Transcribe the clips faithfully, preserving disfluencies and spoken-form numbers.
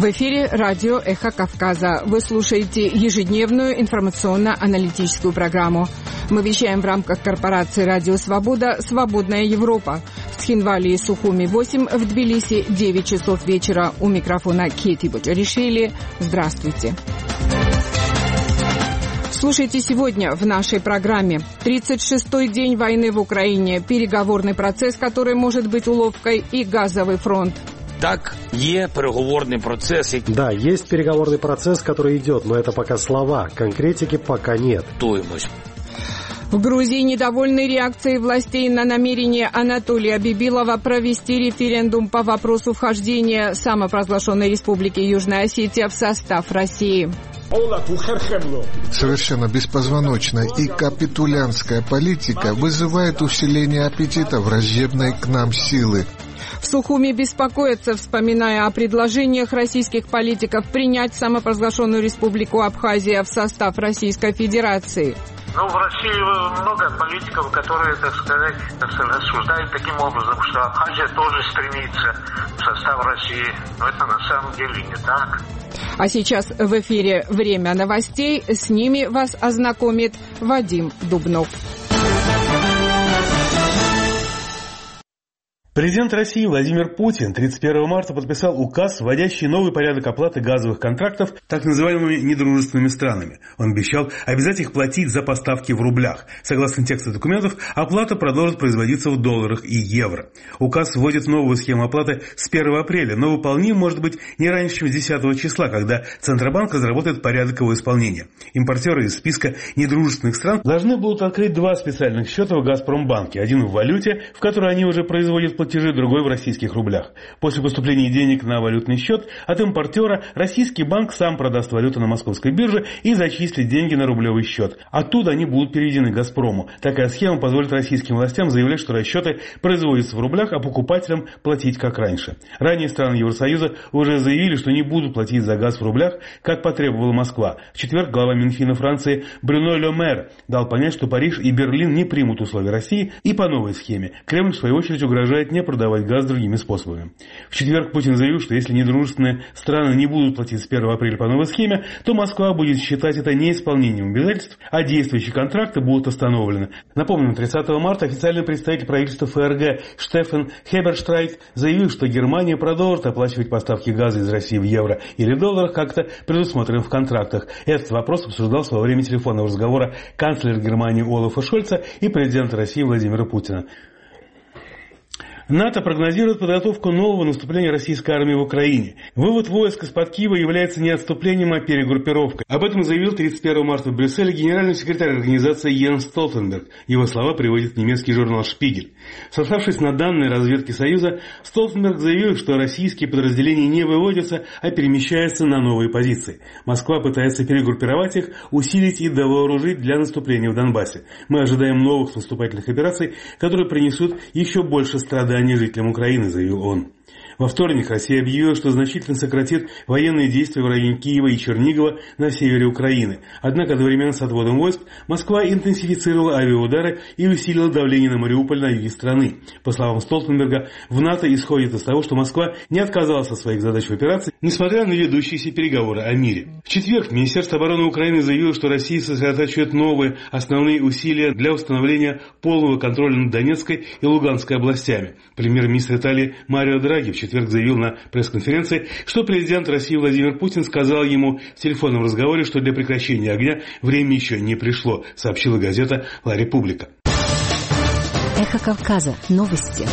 В эфире радио «Эхо Кавказа». Вы слушаете ежедневную информационно-аналитическую программу. Мы вещаем в рамках корпорации «Радио Свобода» «Свободная Европа». В Схинвале и Сухуми восемь, в Тбилиси девять часов вечера. У микрофона Кети Боджаришвили. Здравствуйте. Слушайте сегодня в нашей программе. тридцать шестой день войны в Украине, переговорный процесс, который может быть уловкой, и газовый фронт. Так, є переговорный процесс. Да, есть переговорный процесс, который идет, но это пока слова, конкретики пока нет. В Грузии недовольны реакцией властей на намерение Анатолия Бибилова провести референдум по вопросу вхождения самопровозглашенной республики Южная Осетия в состав России. Совершенно беспозвоночная и капитулянская политика вызывает усиление аппетита враждебной к нам силы. В Сухуми беспокоятся, вспоминая о предложениях российских политиков принять самопровозглашенную республику Абхазия в состав Российской Федерации. Ну, в России много политиков, которые, так сказать, рассуждают таким образом, что Абхазия тоже стремится в состав России. Но это на самом деле не так. А сейчас в эфире «Время новостей». С ними вас ознакомит Вадим Дубнов. Президент России Владимир Путин тридцать первого марта подписал указ, вводящий новый порядок оплаты газовых контрактов так называемыми недружественными странами. Он обещал обязать их платить за поставки в рублях. Согласно тексту документов, оплата продолжит производиться в долларах и евро. Указ вводит новую схему оплаты с первого апреля, но выполним может быть не раньше, чем с десятого числа, когда Центробанк разработает порядок его исполнения. Импортеры из списка недружественных стран должны будут открыть два специальных счета в Газпромбанке. Один в валюте, в которой они уже производят платежи, другой в российских рублях. После поступления денег на валютный счет от импортера российский банк сам продаст валюту на московской бирже и зачислит деньги на рублевый счет. Оттуда они будут переведены «Газпрому». Такая схема позволит российским властям заявлять, что расчеты производятся в рублях, а покупателям платить как раньше. Ранее страны Евросоюза уже заявили, что не будут платить за газ в рублях, как потребовала Москва. В четверг глава Минфина Франции Брюно Ле Мэр дал понять, что Париж и Берлин не примут условия России, и по новой схеме Кремль в свою очередь угрожает не продавать газ другими способами. В четверг Путин заявил, что если недружественные страны не будут платить с первого апреля по новой схеме, то Москва будет считать это неисполнением обязательств, а действующие контракты будут остановлены. Напомним, тридцатого марта официальный представитель правительства ФРГ Штефан Хеберштрайк заявил, что Германия продолжит оплачивать поставки газа из России в евро или долларах, как-то предусмотрено в контрактах. Этот вопрос обсуждался во время телефонного разговора канцлера Германии Олафа Шольца и президента России Владимира Путина. НАТО прогнозирует подготовку нового наступления российской армии в Украине. Вывод войск из-под Киева является не отступлением, а перегруппировкой. Об этом заявил тридцать первого марта в Брюсселе генеральный секретарь организации Йенс Столтенберг. Его слова приводит немецкий журнал «Шпигель». Сославшись на данные разведки Союза, Столтенберг заявил, что российские подразделения не выводятся, а перемещаются на новые позиции. Москва пытается перегруппировать их, усилить и довооружить для наступления в Донбассе. Мы ожидаем новых наступательных операций, которые принесут еще больше страданий жителям Украины, заявил он. Во вторник Россия объявила, что значительно сократит военные действия в районе Киева и Чернигова на севере Украины. Однако одновременно с отводом войск Москва интенсифицировала авиаудары и усилила давление на Мариуполь на юге страны. По словам Столтенберга, в НАТО исходит из того, что Москва не отказалась от своих задач в операции, несмотря на ведущиеся переговоры о мире. В четверг Министерство обороны Украины заявило, что Россия сосредотачивает новые основные усилия для установления полного контроля над Донецкой и Луганской областями. Премьер-министр Италии Марио Драги в четверг заявил на пресс-конференции, что президент России Владимир Путин сказал ему в телефонном разговоре, что для прекращения огня время еще не пришло, сообщила газета «Ла Република». Эхо Кавказа. Новости.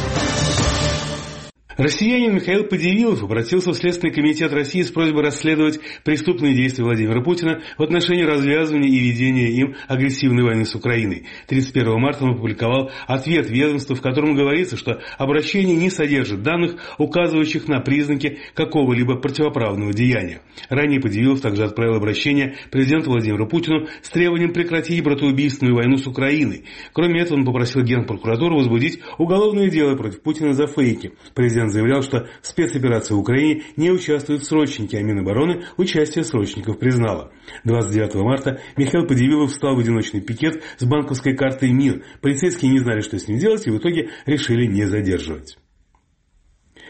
Россиянин Михаил Подивилов обратился в Следственный комитет России с просьбой расследовать преступные действия Владимира Путина в отношении развязывания и ведения им агрессивной войны с Украиной. тридцать первого марта он опубликовал ответ ведомства, в котором говорится, что обращение не содержит данных, указывающих на признаки какого-либо противоправного деяния. Ранее Подивилов также отправил обращение президенту Владимиру Путину с требованием прекратить братоубийственную войну с Украиной. Кроме этого, он попросил Генпрокуратуру возбудить уголовное дело против Путина за фейки. Президент заявлял, что в спецоперации в Украине не участвуют срочники, а Минобороны участие срочников признала. двадцать девятого марта Михаил Подивилов встал в одиночный пикет с банковской картой «Мир». Полицейские не знали, что с ним делать, и в итоге решили не задерживать.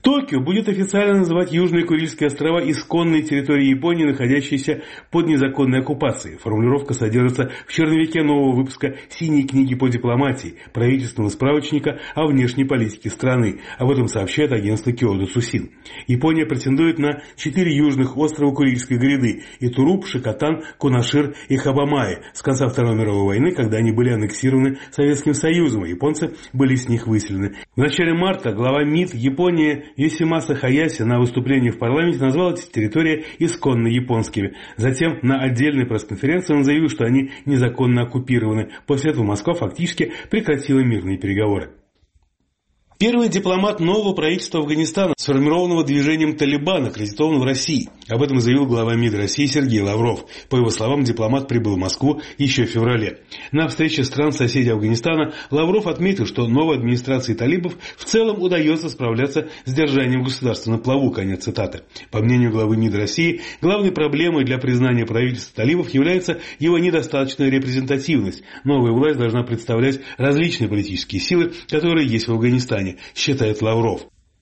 Токио будет официально называть Южные Курильские острова исконной территорией Японии, находящейся под незаконной оккупацией. Формулировка содержится в черновике нового выпуска «Синей книги по дипломатии» правительственного справочника о внешней политике страны. Об этом сообщает агентство Кёдо Цусин. Япония претендует на четыре южных острова Курильской гряды – Итуруп, Шикотан, Кунашир и Хабамаи с конца Второй мировой войны, когда они были аннексированы Советским Союзом, а японцы были с них выселены. В начале марта глава МИД Японии Йосимаса Хаяси на выступлении в парламенте назвал эти территории исконно японскими. Затем на отдельной пресс-конференции он заявил, что они незаконно оккупированы. После этого Москва фактически прекратила мирные переговоры. Первый дипломат нового правительства Афганистана, сформированного движением «Талибан», аккредитован в России. Об этом заявил глава МИД России Сергей Лавров. По его словам, дипломат прибыл в Москву еще в феврале. На встрече стран-соседей Афганистана Лавров отметил, что новой администрации талибов в целом удается справляться с держанием государства на плаву. Конец цитаты. По мнению главы МИД России, главной проблемой для признания правительства талибов является его недостаточная репрезентативность. Новая власть должна представлять различные политические силы, которые есть в Афганистане, считает Лавров.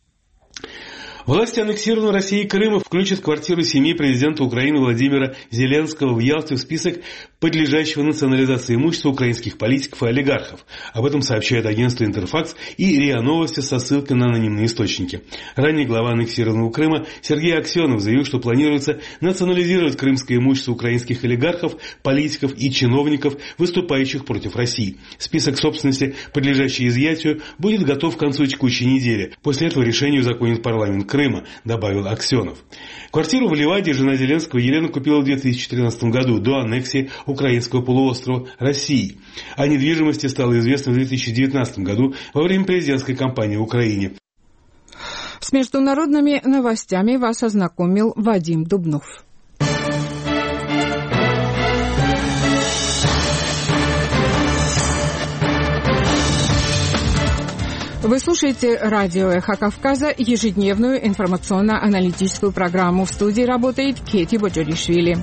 Власти аннексированной Россией Крыма включат квартиру семьи президента Украины Владимира Зеленского в Ялте в список подлежащего национализации имущества украинских политиков и олигархов. Об этом сообщает агентство «Интерфакс» и РИА Новости со ссылкой на анонимные источники. Ранее глава аннексированного Крыма Сергей Аксенов заявил, что планируется национализировать крымское имущество украинских олигархов, политиков и чиновников, выступающих против России. Список собственности, подлежащий изъятию, будет готов к концу текущей недели. После этого решение узаконит парламент Крыма, добавил Аксенов. Квартиру в Ливаде жена Зеленского Елена купила в две тысячи тринадцатом году, до аннексии украинского полуострова России. О недвижимости стало известно в две тысячи девятнадцатом году во время президентской кампании в Украине. С международными новостями вас ознакомил Вадим Дубнов. Вы слушаете радио «Эхо Кавказа», ежедневную информационно-аналитическую программу. В студии работает Кети Боджоришвили.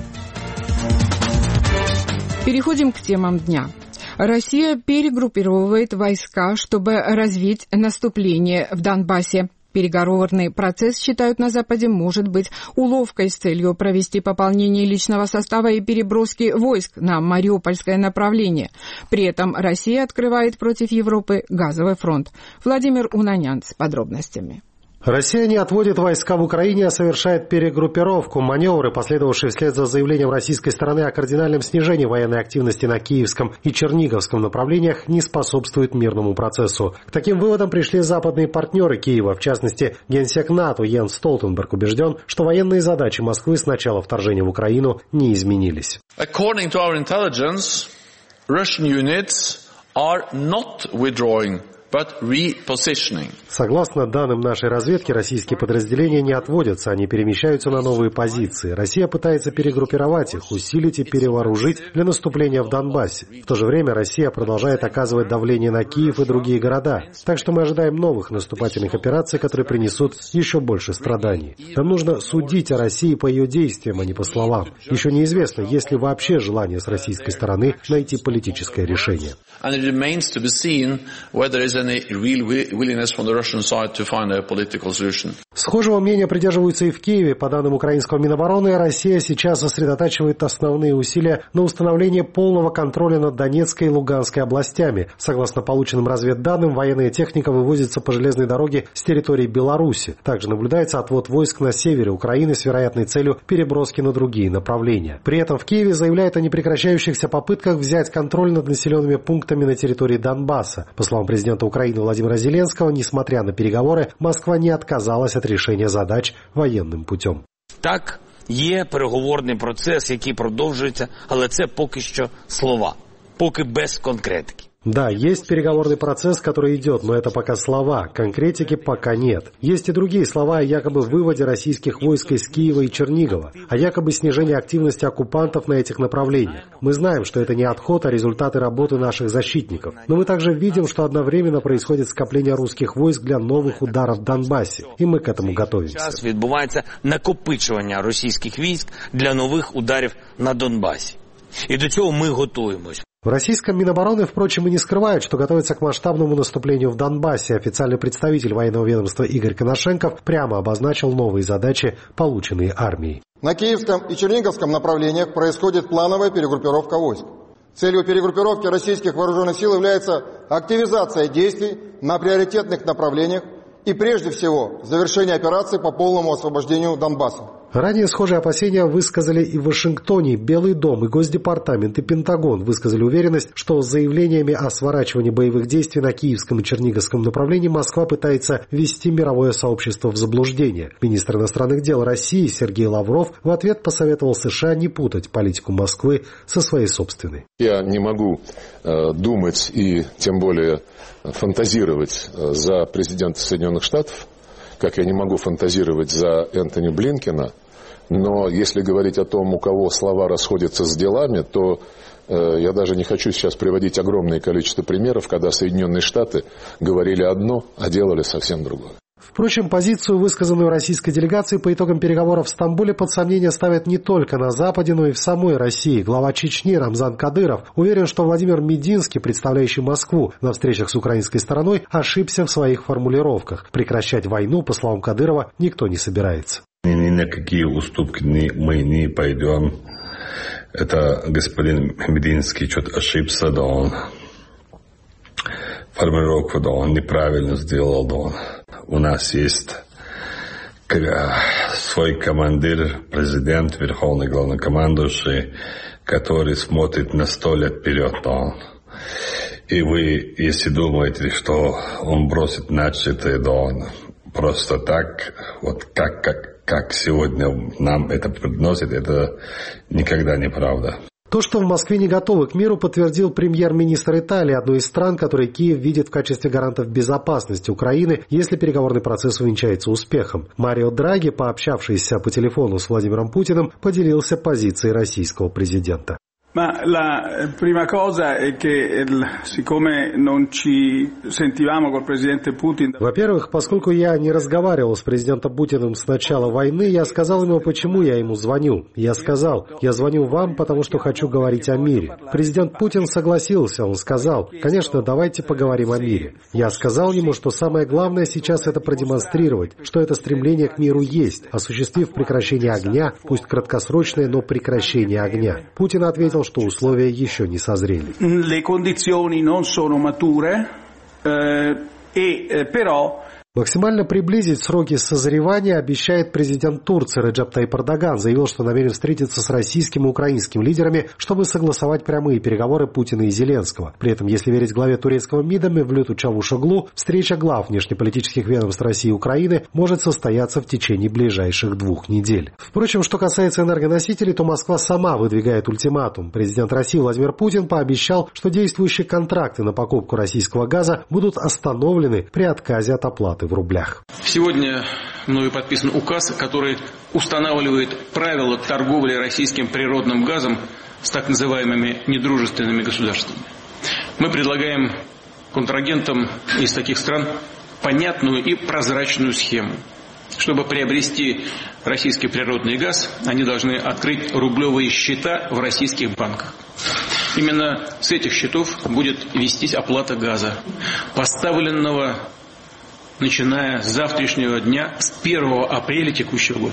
Переходим к темам дня. Россия перегруппировывает войска, чтобы развить наступление в Донбассе. Переговорный процесс, считают на Западе, может быть уловкой с целью провести пополнение личного состава и переброски войск на Мариупольское направление. При этом Россия открывает против Европы газовый фронт. Владимир Унанян с подробностями. Россия не отводит войска в Украине, а совершает перегруппировку. Маневры, последовавшие вслед за заявлением российской стороны о кардинальном снижении военной активности на Киевском и Черниговском направлениях, не способствуют мирному процессу. К таким выводам пришли западные партнеры Киева. В частности, генсек НАТО Йенс Столтенберг убежден, что военные задачи Москвы с начала вторжения в Украину не изменились. According to our intelligence, Russian units are not withdrawing, but repositioning. Согласно данным нашей разведки, российские подразделения не отводятся, они перемещаются на новые позиции. Россия пытается перегруппировать их, усилить и перевооружить для наступления в Донбассе. В то же время Россия продолжает оказывать давление на Киев и другие города. Так что мы ожидаем новых наступательных операций, которые принесут еще больше страданий. Нам нужно судить о России по ее действиям, а не по словам. Еще неизвестно, есть ли вообще желание с российской стороны найти политическое решение. Схожего мнения придерживаются и в Киеве. По данным украинского Минобороны, Россия сейчас сосредотачивает основные усилия на установлении полного контроля над Донецкой и Луганской областями. Согласно полученным разведданным, военная техника вывозится по железной дороге с территории Беларуси. Также наблюдается отвод войск на севере Украины с вероятной целью переброски на другие направления. При этом в Киеве заявляют о непрекращающихся попытках взять контроль над населенными пунктами на территории Донбасса. По словам президента Украины Владимира Зеленского, несмотря на переговоры, Москва не отказалась от решения задач военным путем. Так, є переговорний процес, який продовжується, але це поки що слова, поки без конкретики. Да, есть переговорный процесс, который идет, но это пока слова, конкретики пока нет. Есть и другие слова о якобы выводе российских войск из Киева и Чернигова, о якобы снижении активности оккупантов на этих направлениях. Мы знаем, что это не отход, а результаты работы наших защитников. Но мы также видим, что одновременно происходит скопление русских войск для новых ударов в Донбассе, и мы к этому готовимся. Зараз відбувається накопичування російських військ для нових ударів на Донбасі. І до цього ми готуємось. В российском Минобороны, впрочем, и не скрывают, что готовятся к масштабному наступлению в Донбассе. Официальный представитель военного ведомства Игорь Коношенков прямо обозначил новые задачи, полученные армией. На Киевском и Черниговском направлениях происходит плановая перегруппировка войск. Целью перегруппировки российских вооруженных сил является активизация действий на приоритетных направлениях и, прежде всего, завершение операции по полному освобождению Донбасса. Ранее схожие опасения высказали и в Вашингтоне. Белый дом, и Госдепартамент, и Пентагон высказали уверенность, что с заявлениями о сворачивании боевых действий на Киевском и Черниговском направлении Москва пытается ввести мировое сообщество в заблуждение. Министр иностранных дел России Сергей Лавров в ответ посоветовал США не путать политику Москвы со своей собственной. Я не могу э, думать и тем более фантазировать э, за президента Соединенных Штатов, как я не могу фантазировать за Энтони Блинкена, но если говорить о том, у кого слова расходятся с делами, то э, я даже не хочу сейчас приводить огромное количество примеров, когда Соединенные Штаты говорили одно, а делали совсем другое. Впрочем, позицию, высказанную российской делегацией по итогам переговоров в Стамбуле, под сомнение ставят не только на Западе, но и в самой России. Глава Чечни Рамзан Кадыров уверен, что Владимир Мединский, представляющий Москву на встречах с украинской стороной, ошибся в своих формулировках. Прекращать войну, по словам Кадырова, никто не собирается. Ни на какие уступки мы не пойдем. Это господин Мединский что-то ошибся, да он формулировку, да он неправильно сделал, да он. У нас есть свой командир, президент, верховный главнокомандующий, который смотрит на сто лет вперед. Да. И вы, если думаете, что он бросит начатое, да он просто так, вот как, как, как сегодня нам это приносит, это никогда не правда. То, что в Москве не готовы к миру, подтвердил премьер-министр Италии, одной из стран, которые Киев видит в качестве гарантов безопасности Украины, если переговорный процесс увенчается успехом. Марио Драги, пообщавшийся по телефону с Владимиром Путиным, поделился позицией российского президента. Ma la prima cosa è che siccome non ci sentivamo col presidente Putin. Во-первых, поскольку я не разговаривал с президентом Путиным с начала войны, я сказал ему, почему я ему звоню. Я сказал, я звоню вам, потому что хочу говорить о мире. Президент Путин согласился, он сказал, конечно, давайте поговорим о мире. Я сказал ему, что самое главное сейчас это продемонстрировать, что это стремление к миру есть, осуществив прекращение огня, пусть краткосрочное, но прекращение огня. Путин ответил, что условия еще не созрели. Le condizioni non sono mature, e però Максимально приблизить сроки созревания обещает президент Турции Реджеп Тайип Эрдоган. Заявил, что намерен встретиться с российским и украинским лидерами, чтобы согласовать прямые переговоры Путина и Зеленского. При этом, если верить главе турецкого МИДа Мевлюту Чавушоглу, встреча глав внешнеполитических ведомств России и Украины может состояться в течение ближайших двух недель. Впрочем, что касается энергоносителей, то Москва сама выдвигает ультиматум. Президент России Владимир Путин пообещал, что действующие контракты на покупку российского газа будут остановлены при отказе от оплаты в рублях. Сегодня мною подписан указ, который устанавливает правила торговли российским природным газом с так называемыми недружественными государствами. Мы предлагаем контрагентам из таких стран понятную и прозрачную схему. Чтобы приобрести российский природный газ, они должны открыть рублевые счета в российских банках. Именно с этих счетов будет вестись оплата газа, поставленного начиная с завтрашнего дня, с первого апреля текущего года.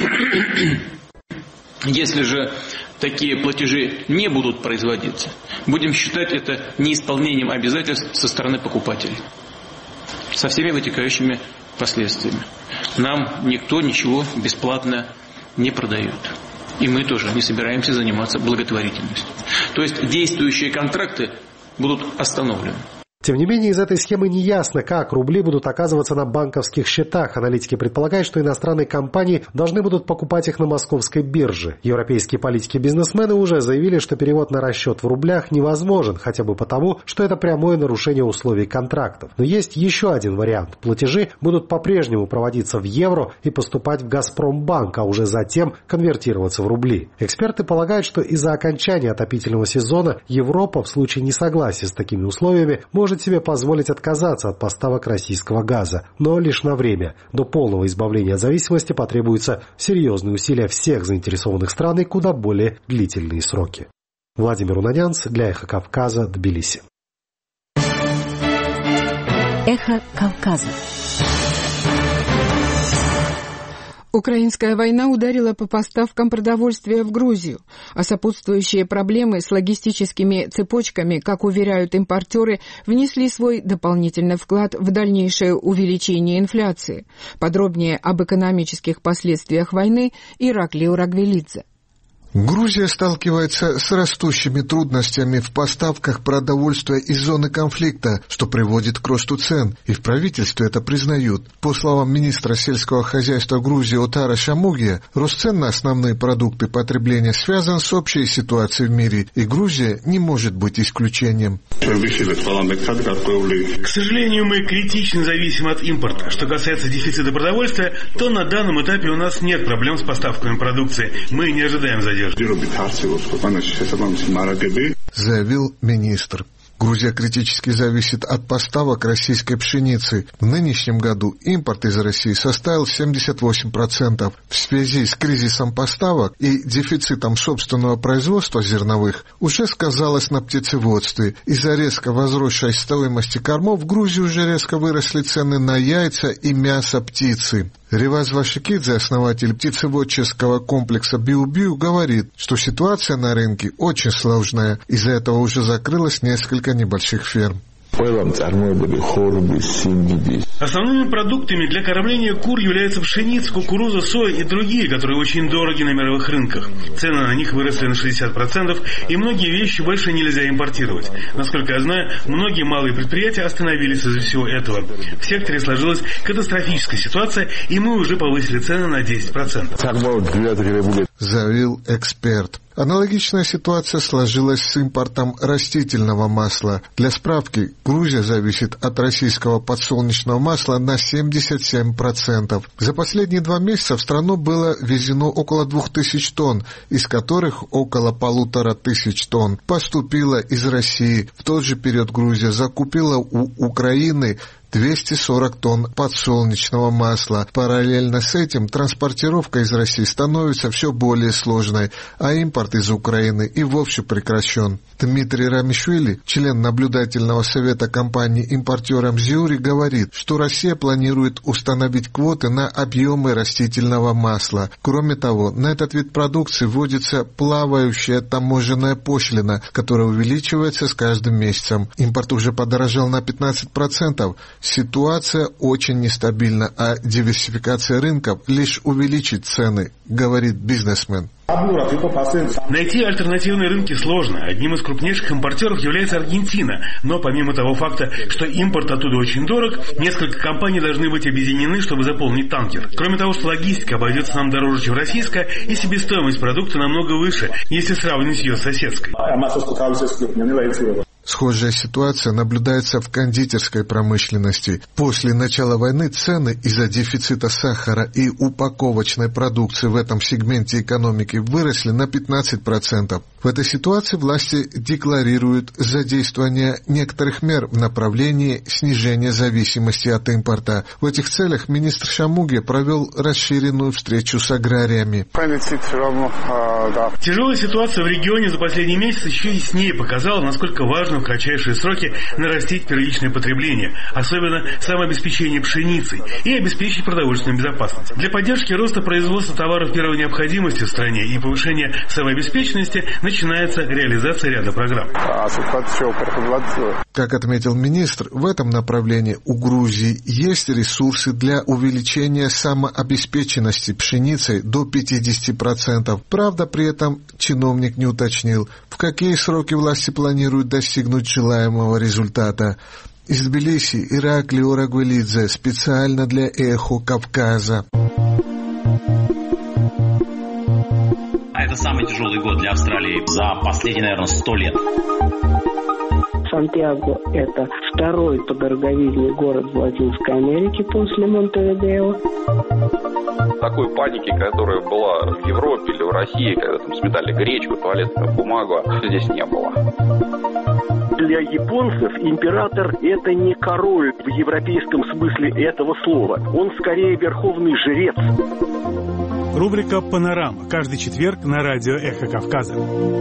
Если же такие платежи не будут производиться, будем считать это неисполнением обязательств со стороны покупателей, со всеми вытекающими последствиями. Нам никто ничего бесплатно не продает. И мы тоже не собираемся заниматься благотворительностью. То есть действующие контракты будут остановлены. Тем не менее, из этой схемы не ясно, как рубли будут оказываться на банковских счетах. Аналитики предполагают, что иностранные компании должны будут покупать их на московской бирже. Европейские политики и бизнесмены уже заявили, что перевод на расчет в рублях невозможен, хотя бы потому, что это прямое нарушение условий контрактов. Но есть еще один вариант. Платежи будут по-прежнему проводиться в евро и поступать в Газпромбанк, а уже затем конвертироваться в рубли. Эксперты полагают, что из-за окончания отопительного сезона Европа в случае несогласия с такими условиями может может себе позволить отказаться от поставок российского газа, но лишь на время. До полного избавления от зависимости потребуются серьезные усилия всех заинтересованных стран и куда более длительные сроки. Владимир Унанянц для «Эхо Кавказа», Тбилиси. Эхо Кавказа. Украинская война ударила по поставкам продовольствия в Грузию, а сопутствующие проблемы с логистическими цепочками, как уверяют импортеры, внесли свой дополнительный вклад в дальнейшее увеличение инфляции. Подробнее об экономических последствиях войны Ираклий Урагвелидзе. Грузия сталкивается с растущими трудностями в поставках продовольствия из зоны конфликта, что приводит к росту цен, и в правительстве это признают. По словам министра сельского хозяйства Грузии Отара Шамугия, рост цен на основные продукты потребления связан с общей ситуацией в мире, и Грузия не может быть исключением. К сожалению, мы критично зависим от импорта. Что касается дефицита продовольствия, то на данном этапе у нас нет проблем с поставками продукции. Мы не ожидаем задержки. Заявил министр. Грузия критически зависит от поставок российской пшеницы. В нынешнем году импорт из России составил семьдесят восемь процентов. В связи с кризисом поставок и дефицитом собственного производства зерновых уже сказалось на птицеводстве. Из-за резко возросшей стоимости кормов в Грузии уже резко выросли цены на яйца и мясо птицы. Реваз Вашикидзе, основатель птицеводческого комплекса Биу-Биу, говорит, что ситуация на рынке очень сложная. Из-за этого уже закрылось несколько небольших ферм. Основными продуктами для кормления кур являются пшеница, кукуруза, соя и другие, которые очень дороги на мировых рынках. Цены на них выросли на шестьдесят процентов, и многие вещи больше нельзя импортировать. Насколько я знаю, многие малые предприятия остановились из-за всего этого. В секторе сложилась катастрофическая ситуация, и мы уже повысили цены на десять процентов. Заявил эксперт. Аналогичная ситуация сложилась с импортом растительного масла. Для справки, Грузия зависит от российского подсолнечного масла на семьдесят семь процентов. За последние два месяца в страну было ввезено около двух тысяч тонн, из которых около полутора тысяч тонн поступило из России. В тот же период Грузия закупила у Украины двести сорок тонн подсолнечного масла. Параллельно с этим транспортировка из России становится все более сложной, а импорт из Украины и вовсе прекращен. Дмитрий Рамишвили, член наблюдательного совета компании-импортера Мзиури, говорит, что Россия планирует установить квоты на объемы растительного масла. Кроме того, на этот вид продукции вводится плавающая таможенная пошлина, которая увеличивается с каждым месяцем. Импорт уже подорожал на пятнадцать процентов. Ситуация очень нестабильна, а диверсификация рынков лишь увеличит цены, говорит бизнесмен. Найти альтернативные рынки сложно. Одним из крупнейших импортеров является Аргентина. Но помимо того факта, что импорт оттуда очень дорог, несколько компаний должны быть объединены, чтобы заполнить танкер. Кроме того, что логистика обойдется нам дороже, чем российская, и себестоимость продукта намного выше, если сравнить ее с соседской. Схожая ситуация наблюдается в кондитерской промышленности. После начала войны цены из-за дефицита сахара и упаковочной продукции в этом сегменте экономики выросли на пятнадцать процентов. В этой ситуации власти декларируют задействование некоторых мер в направлении снижения зависимости от импорта. В этих целях министр Шамугия провел расширенную встречу с аграриями. Тяжелая ситуация в регионе за последний месяц еще яснее показала, насколько важно в кратчайшие сроки нарастить первичное потребление, особенно самообеспечение пшеницей, и обеспечить продовольственную безопасность. Для поддержки роста производства товаров первой необходимости в стране и повышения самообеспеченности начинается реализация ряда программ. Как отметил министр, в этом направлении у Грузии есть ресурсы для увеличения самообеспеченности пшеницей до пятьдесят процентов. Правда, при этом чиновник не уточнил, в какие сроки власти планируют достигнуть желаемого результата. Из Тбилиси Ираклий Урагвелидзе специально для «Эхо Кавказа». Это самый тяжелый год для Австралии за последние, наверное, сто лет. Сантьяго – это второй по дороговизне город в Латинской Америке после Монтевидео. Такой паники, которая была в Европе или в России, когда там сметали гречку, туалетную бумагу, здесь не было. Для японцев император – это не король в европейском смысле этого слова. Он скорее верховный жрец. Рубрика «Панорама» каждый четверг на радио «Эхо Кавказа».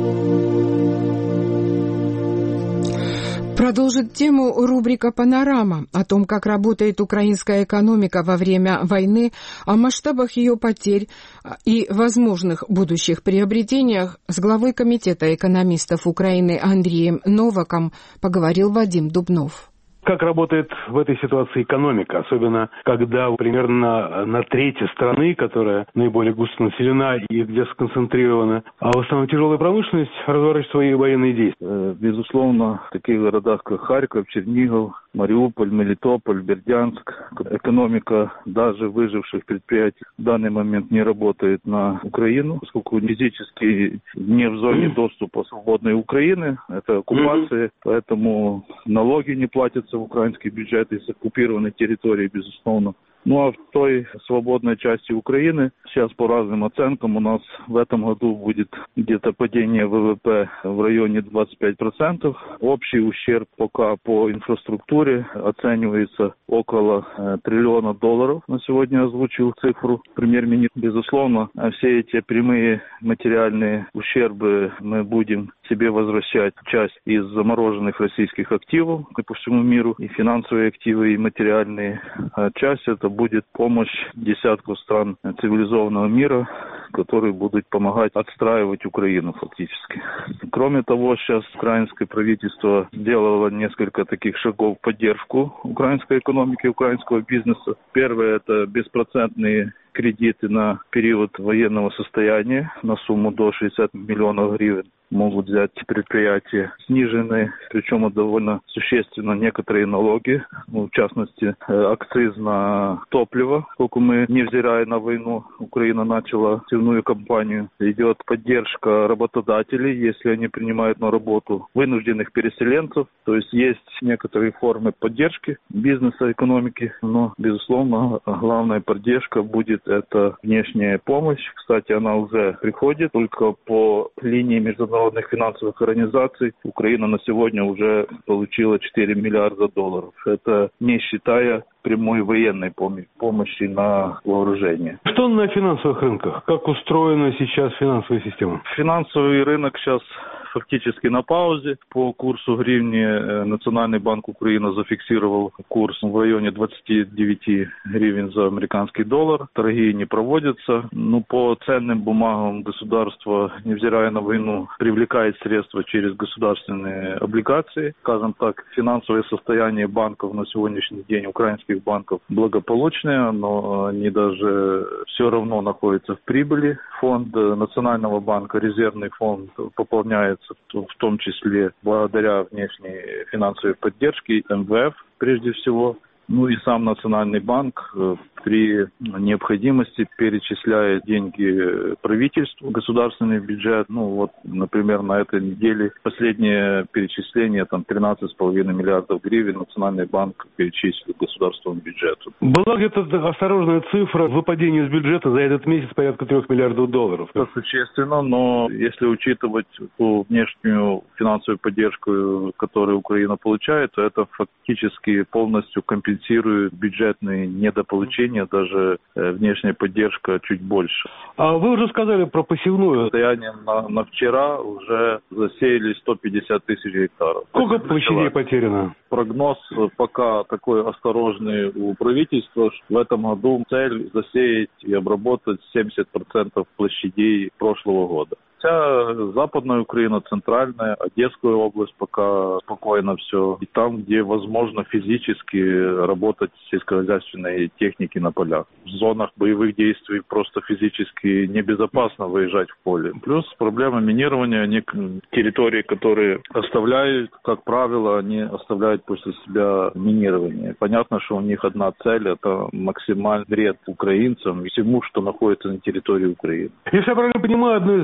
Продолжит тему рубрика «Панорама» о том, как работает украинская экономика во время войны, о масштабах ее потерь и возможных будущих приобретениях с главой Комитета экономистов Украины Андреем Новаком поговорил Вадим Дубнов. Как работает в этой ситуации экономика, особенно когда примерно на трети страны, которая наиболее густонаселена и где сконцентрирована, а в основном тяжелая промышленность, разворачивает свои военные действия? Безусловно, в таких городах, как Харьков, Чернигов, Мариуполь, Мелитополь, Бердянск, экономика даже выживших предприятий в данный момент не работает на Украину, поскольку физически не в зоне доступа свободной Украины, это оккупация, поэтому налоги не платятся в украинский бюджет из оккупированной территории, безусловно. Ну а в той свободной части Украины, сейчас по разным оценкам, у нас в этом году будет где-то падение ВВП в районе двадцать пять процентов. Общий ущерб пока по инфраструктуре оценивается около э, триллиона долларов. На сегодня озвучил цифру премьер-министр. Безусловно, все эти прямые материальные ущербы мы будем себе возвращать часть из замороженных российских активов по всему миру, и финансовые активы, и материальные. А часть это будет помощь десятку стран цивилизованного мира, которые будут помогать отстраивать Украину фактически. Кроме того, сейчас украинское правительство сделало несколько таких шагов в поддержку украинской экономики, украинского бизнеса. Первое – это беспроцентные кредиты на период военного состояния на сумму до шестьдесят миллионов гривен. Могут взять предприятия сниженные, причем довольно существенно некоторые налоги, ну, в частности акциз на топливо. Поскольку мы, невзирая на войну, Украина начала активную кампанию, идет поддержка работодателей, если они принимают на работу вынужденных переселенцев. То есть есть некоторые формы поддержки бизнеса, экономики, но, безусловно, главная поддержка будет это внешняя помощь. Кстати, она уже приходит, только по линии международных финансовых организаций Украина на сегодня уже получила четыре миллиарда долларов. Это не считая прямой военной помощи на вооружение. Что на финансовых рынках? Как устроена сейчас финансовая система? Финансовый рынок сейчас фактически на паузе. По курсу гривны Национальный банк Украины зафиксировал курс в районе двадцать девять гривен за американский доллар. Торги не проводятся. Но по ценным бумагам государство, невзирая на войну, привлекает средства через государственные облигации. Скажем так, финансовое состояние банков на сегодняшний день, украинских банков, благополучное, но они даже все равно находятся в прибыли. Фонд Национального банка, резервный фонд, пополняется в том числе благодаря внешней финансовой поддержке эм вэ эф прежде всего. Ну и сам Национальный банк при необходимости перечисляет деньги правительству, государственный бюджет. Ну вот, например, на этой неделе последнее перечисление, там тринадцать с половиной миллиардов гривен Национальный банк перечислил государственному бюджету. Была где-то осторожная цифра выпадения из бюджета за этот месяц порядка трех миллиардов долларов. Это существенно, но если учитывать ту внешнюю финансовую поддержку, которую Украина получает, то это фактически полностью компенсирует бюджетные недополучения, даже э, внешняя поддержка чуть больше. А вы уже сказали про посевную. Состояние на, на вчера уже засеяли сто пятьдесят тысяч гектаров. Сколько площадей потеряно? Прогноз пока такой осторожный у правительства. В этом году цель засеять и обработать семьдесят процентов площадей прошлого года. Вся Западная Украина, Центральная, Одесская область пока спокойно все. И там, где возможно физически работать сельскохозяйственной техники на полях. В зонах боевых действий просто физически небезопасно выезжать в поле. Плюс проблема минирования. Они территории, которые оставляют, как правило, они оставляют после себя минирование. Понятно, что у них одна цель – это максимальный вред украинцам и всему, что находится на территории Украины. Если я правильно понимаю, одной из мишеней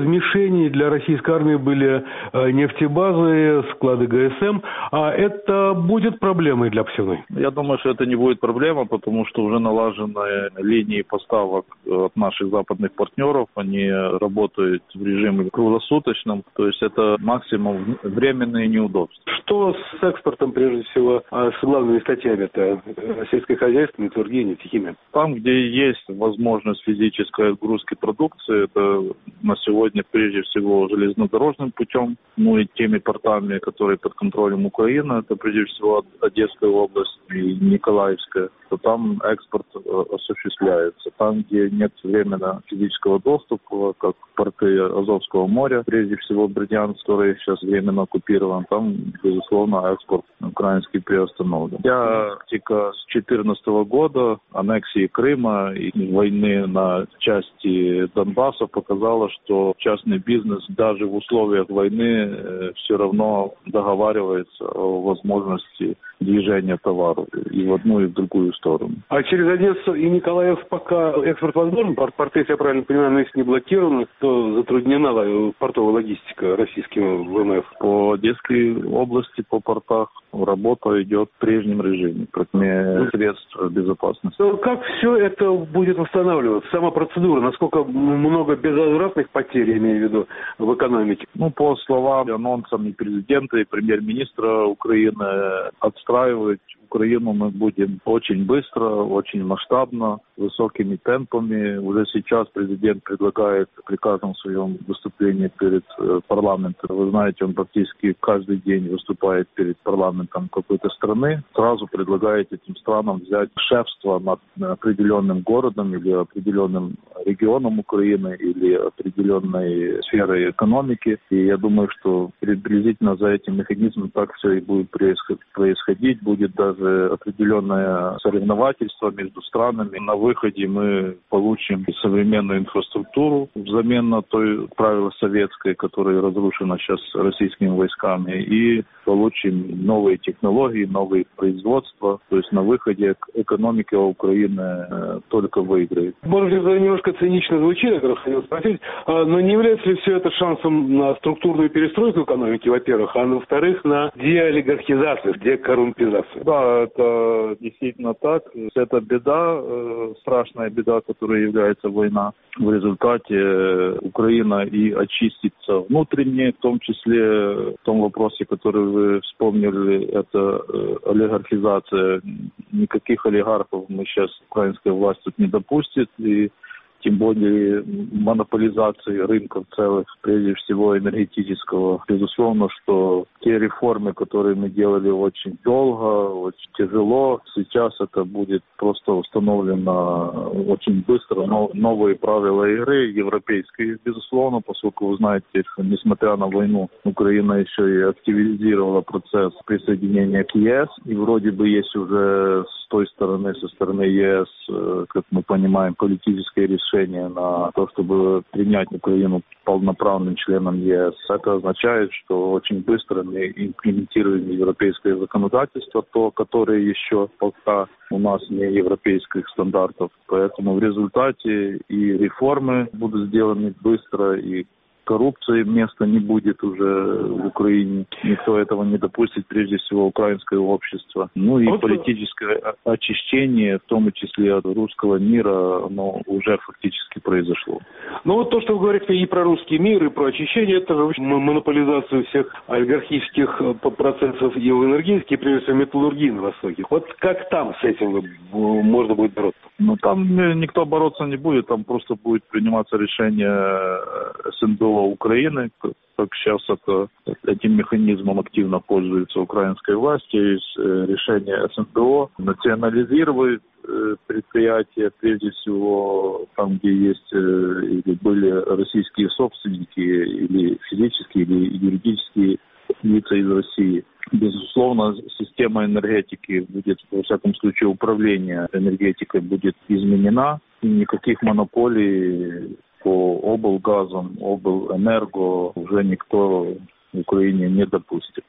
направлений для российской армии были нефтебазы, склады ГСМ. А это будет проблемой для посевной? Я думаю, что это не будет проблема, потому что уже налажены линии поставок от наших западных партнеров. Они работают в режиме круглосуточном, то есть это максимум временные неудобства. Что с экспортом, прежде всего, с главными статьями? Это сельское хозяйство, металлургия, нефтехимия. Там, где есть возможность физической отгрузки продукции, это на сегодня прежде всего железнодорожным путем, ну и теми портами, которые под контролем Украины, это прежде всего Одесская область и Николаевская, то там экспорт осуществляется. Там, где нет временно физического доступа, как порты Азовского моря, прежде всего Бердянск, который сейчас временно оккупирован, там, безусловно, экспорт украинский приостановлен. Я с две тысячи четырнадцатого года аннексии Крыма и войны на части Донбасса показала, что частный бизнес даже в условиях войны все равно договаривается о возможности движения товаров и в одну, и в другую сторону. А через Одессу и Николаев пока экспорт возможен? Порты, если я правильно понимаю, но если не блокированы, то затруднена портовая логистика российским ВМФ. По Одесской области, по портах работа идет в прежнем режиме, кроме средств безопасности. Как все это будет восстанавливаться? Сама процедура, насколько много безвозвратных потерь, я имею в виду, в экономике? Ну, по словам, анонсам и президента, и премьер-министра Украины, отстраивать Украину мы будем очень быстро, очень масштабно, высокими темпами. Уже сейчас президент предлагает при каждом своем выступлении перед парламентом. Вы знаете, он практически каждый день выступает перед парламентом какой-то страны. Сразу предлагает этим странам взять шефство над определенным городом или определенным регионом Украины или определенной сферой экономики. И я думаю, что приблизительно за этим механизмом так все и будет происходить. Будет даже определенное соревновательство между странами. На выходе мы получим современную инфраструктуру взамен на той, правило, советской, которая разрушена сейчас российскими войсками, и получим новые технологии, новые производства. То есть на выходе экономика Украины только выиграет. Может быть, это немножко цинично звучит, я хотел спросить, но не является ли все это шансом на структурную перестройку экономики, во-первых, а во-вторых, на деолигархизацию, декоррумпизацию? Да, это действительно так. Это беда, страшная беда, которая является война. В результате Украина и очистится внутренне, в том числе в том вопросе, который вы вспомнили, это олигархизация. Никаких олигархов мы сейчас, украинская власть тут не допустит, и тем более монополизации рынков целых, прежде всего энергетического. Безусловно, что те реформы, которые мы делали очень долго, очень тяжело, сейчас это будет просто установлено очень быстро. Но новые правила игры, европейские, безусловно, поскольку вы знаете, что несмотря на войну, Украина еще и активизировала процесс присоединения к ЕС. И вроде бы есть уже с той стороны, со стороны ЕС, как мы понимаем, политическое решение на то, чтобы принять Украину полноправным членом ЕС. Это означает, что очень быстро мы имплементируем европейское законодательство, то, которое еще пока у нас не европейских стандартов. Поэтому в результате и реформы будут сделаны быстро, и коррупции места не будет уже в Украине. Никто этого не допустит, прежде всего, украинское общество. Ну и вот политическое очищение, в том числе от русского мира, оно уже фактически произошло. Ну вот то, что вы говорите и про русский мир, и про очищение, это же монополизацию всех олигархических процессов и в энергетике, и прежде всего металлургии на Востоке. Вот как там с этим можно будет бороться? Ну там никто бороться не будет, там просто будет приниматься решение СНБО Украины, как сейчас это, этим механизмом активно пользуется украинская власть. Есть решение СНБО национализировать предприятия, прежде всего там, где есть или были российские собственники, или физические, или юридические лица из России. Безусловно, система энергетики будет, во всяком случае, управление энергетикой будет изменена, и никаких монополий по облгазам, облэнерго уже никто в Украине не допустит.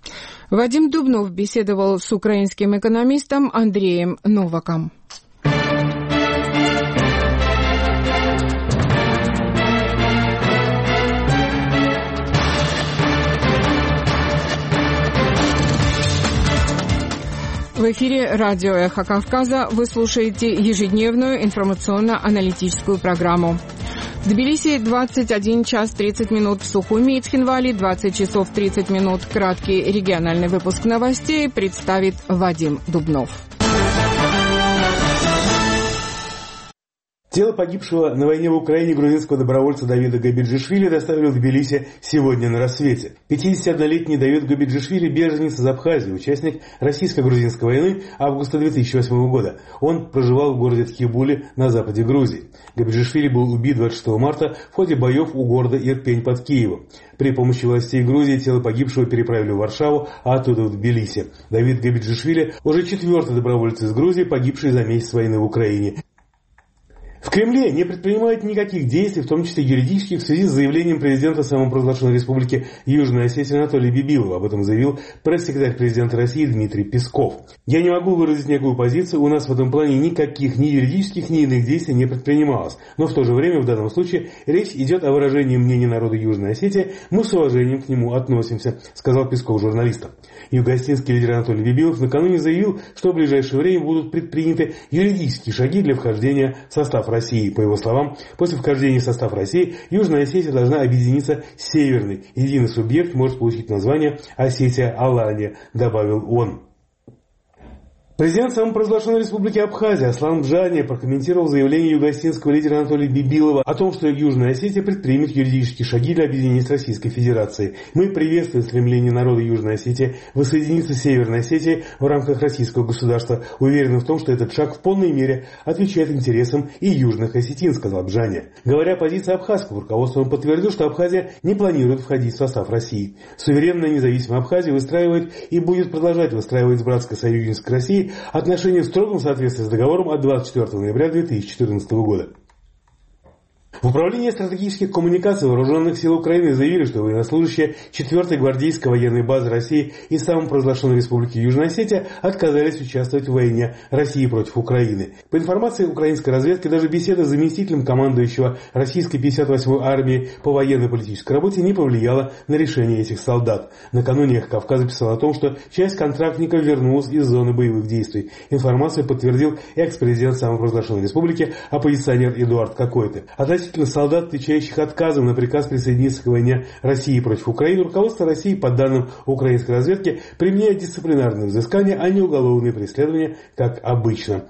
Вадим Дубнов беседовал с украинским экономистом Андреем Новаком. В эфире радио «Эхо Кавказа». Вы слушаете ежедневную информационно-аналитическую программу. В Тбилиси двадцать один час тридцать минут, в Сухуми и Цхинвали двадцать часов тридцать минут. Краткий региональный выпуск новостей представит Вадим Дубнов. Тело погибшего на войне в Украине грузинского добровольца Давида Габиджишвили доставили в Тбилиси сегодня на рассвете. пятидесятиоднолетний Давид Габиджишвили – беженец из Абхазии, участник российско-грузинской войны августа две тысячи восьмого года. Он проживал в городе Тхибуле на западе Грузии. Габиджишвили был убит двадцать шестого марта в ходе боев у города Ирпень под Киевом. При помощи властей Грузии тело погибшего переправили в Варшаву, а оттуда в Тбилиси. Давид Габиджишвили – уже четвертый доброволец из Грузии, погибший за месяц войны в Украине. В Кремле не предпринимают никаких действий, в том числе юридических, в связи с заявлением президента самопровозглашенной республики Южная Осетия Анатолия Бибилова. Об этом заявил пресс-секретарь президента России Дмитрий Песков. «Я не могу выразить некую позицию, у нас в этом плане никаких ни юридических, ни иных действий не предпринималось. Но в то же время в данном случае речь идет о выражении мнения народа Южной Осетии, мы с уважением к нему относимся», сказал Песков журналистам. Югоостинский лидер Анатолий Бибилов накануне заявил, что в ближайшее время будут предприняты юридические шаги для вхождения в состав России. По его словам, после вхождения в состав России Южная Осетия должна объединиться с Северной. Единый субъект может получить название Осетия-Алания, добавил он. Президент самопровозглашенной республики Абхазия Аслан Бжания прокомментировал заявление югоостинского лидера Анатолия Бибилова о том, что Южная Осетия предпримет юридические шаги для объединения с Российской Федерацией. Мы приветствуем стремление народа Южной Осетии воссоединиться с Северной Осетией в рамках российского государства. Уверены в том, что этот шаг в полной мере отвечает интересам и южных осетин, сказал Бжания. Говоря о позиции абхазского руководства, он подтвердил, что Абхазия не планирует входить в состав России. Суверенная независимая Абхазия выстраивает и будет продолжать выстраивать с братской союзнической Россией отношения в строгом соответствии с договором от двадцать четвёртого ноября две тысячи четырнадцатого года. В Управлении стратегических коммуникаций Вооруженных сил Украины заявили, что военнослужащие четвёртой гвардейской военной базы России и самопровозглашенной республики Южная Осетия отказались участвовать в войне России против Украины. По информации украинской разведки, даже беседа с заместителем командующего российской пятьдесят восьмой армии по военно-политической работе не повлияла на решение этих солдат. Накануне Эхо Кавказа писал о том, что часть контрактников вернулась из зоны боевых действий. Информацию подтвердил экс-президент самопровозглашенной республики, оппозиционер Эдуард Какойты. Относительно солдат, отвечающих отказом на приказ присоединиться к войне России против Украины, руководство России, по данным украинской разведки, применяет дисциплинарные взыскания, а не уголовные преследования, как обычно.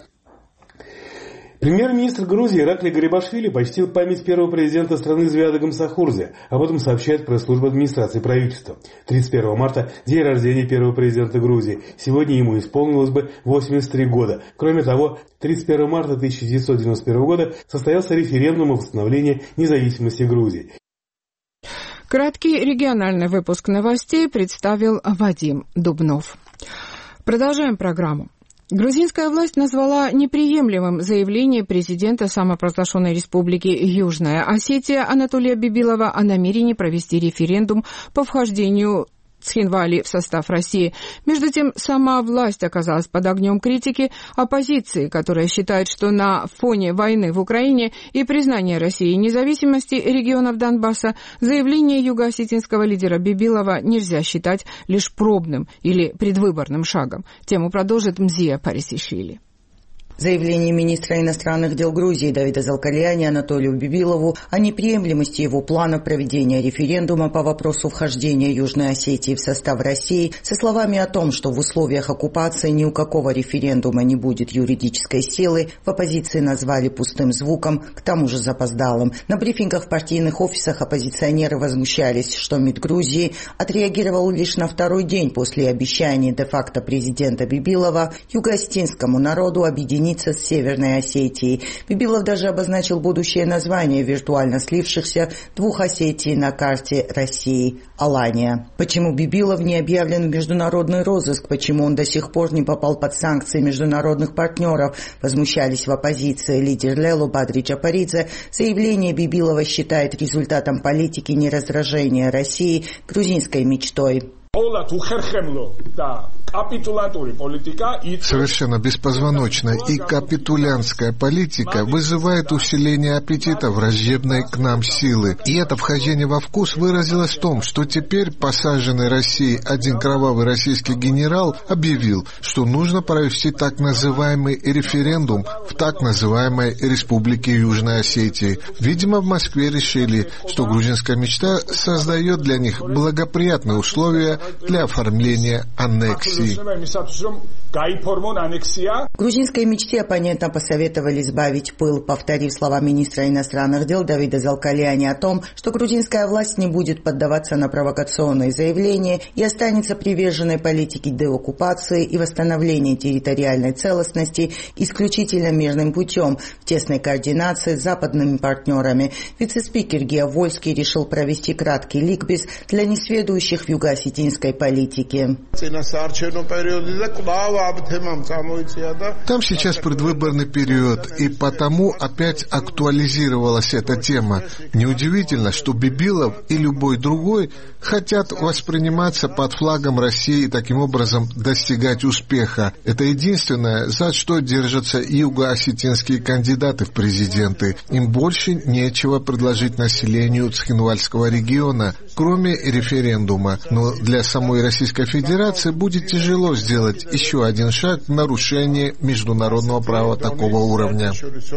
Премьер-министр Грузии Ираклий Гарибашвили почтил память первого президента страны Звиада Гамсахурдзе. Об этом сообщает пресс-служба администрации правительства. тридцать первого марта – день рождения первого президента Грузии. Сегодня ему исполнилось бы восемьдесят три года. Кроме того, тридцать первого марта тысяча девятьсот девяносто первого года состоялся референдум о восстановлении независимости Грузии. Краткий региональный выпуск новостей представил Вадим Дубнов. Продолжаем программу. Грузинская власть назвала неприемлемым заявление президента самопровозглашенной республики Южная Осетия Анатолия Бибилова о намерении провести референдум по вхождению Цхинвали в состав России. Между тем, сама власть оказалась под огнем критики оппозиции, которая считает, что на фоне войны в Украине и признания России независимости регионов Донбасса заявление юго-осетинского лидера Бибилова нельзя считать лишь пробным или предвыборным шагом. Тему продолжит Мзия Парисишвили. Заявление министра иностранных дел Грузии Давида Залкарьяни Анатолию Бибилову о неприемлемости его плана проведения референдума по вопросу вхождения Южной Осетии в состав России со словами о том, что в условиях оккупации ни у какого референдума не будет юридической силы, в оппозиции назвали пустым звуком, к тому же запоздалым. На брифингах в партийных офисах оппозиционеры возмущались, что МИД Грузии отреагировал лишь на второй день после обещаний де-факто президента Бибилова юго-осетинскому народу объединить с Северной Осетией. Бибилов даже обозначил будущее название виртуально слившихся двух Осетий на карте России – Алания. Почему Бибилов не объявлен в международный розыск? Почему он до сих пор не попал под санкции международных партнеров? Возмущались в оппозиции. Лидер Лелу Бадри Джапаридзе заявление Бибилова считает результатом политики нераздражения России грузинской мечтой. Совершенно беспозвоночная и капитулянская политика вызывает усиление аппетита враждебной к нам силы. И это вхождение во вкус выразилось в том, что теперь посаженный Россией один кровавый российский генерал объявил, что нужно провести так называемый референдум в так называемой Республике Южной Осетии. Видимо, в Москве решили, что грузинская мечта создает для них благоприятные условия для оформления аннексии. Грузинской мечте оппонентам посоветовали сбавить пыл, повторив слова министра иностранных дел Давида Залкаляни о том, что грузинская власть не будет поддаваться на провокационные заявления и останется приверженной политике деоккупации и восстановления территориальной целостности исключительно мирным путем, в тесной координации с западными партнерами. Вице-спикер Гео Вольский решил провести краткий ликбез для несведущих в юго-осетинской политике. Там сейчас предвыборный период, и потому опять актуализировалась эта тема. Неудивительно, что Бибилов и любой другой хотят восприниматься под флагом России и таким образом достигать успеха. Это единственное, за что держатся юго-осетинские кандидаты в президенты. Им больше нечего предложить населению Цхинвальского региона, кроме референдума. Но для самой Российской Федерации будет тяжело сделать еще один шаг в нарушение международного права такого уровня.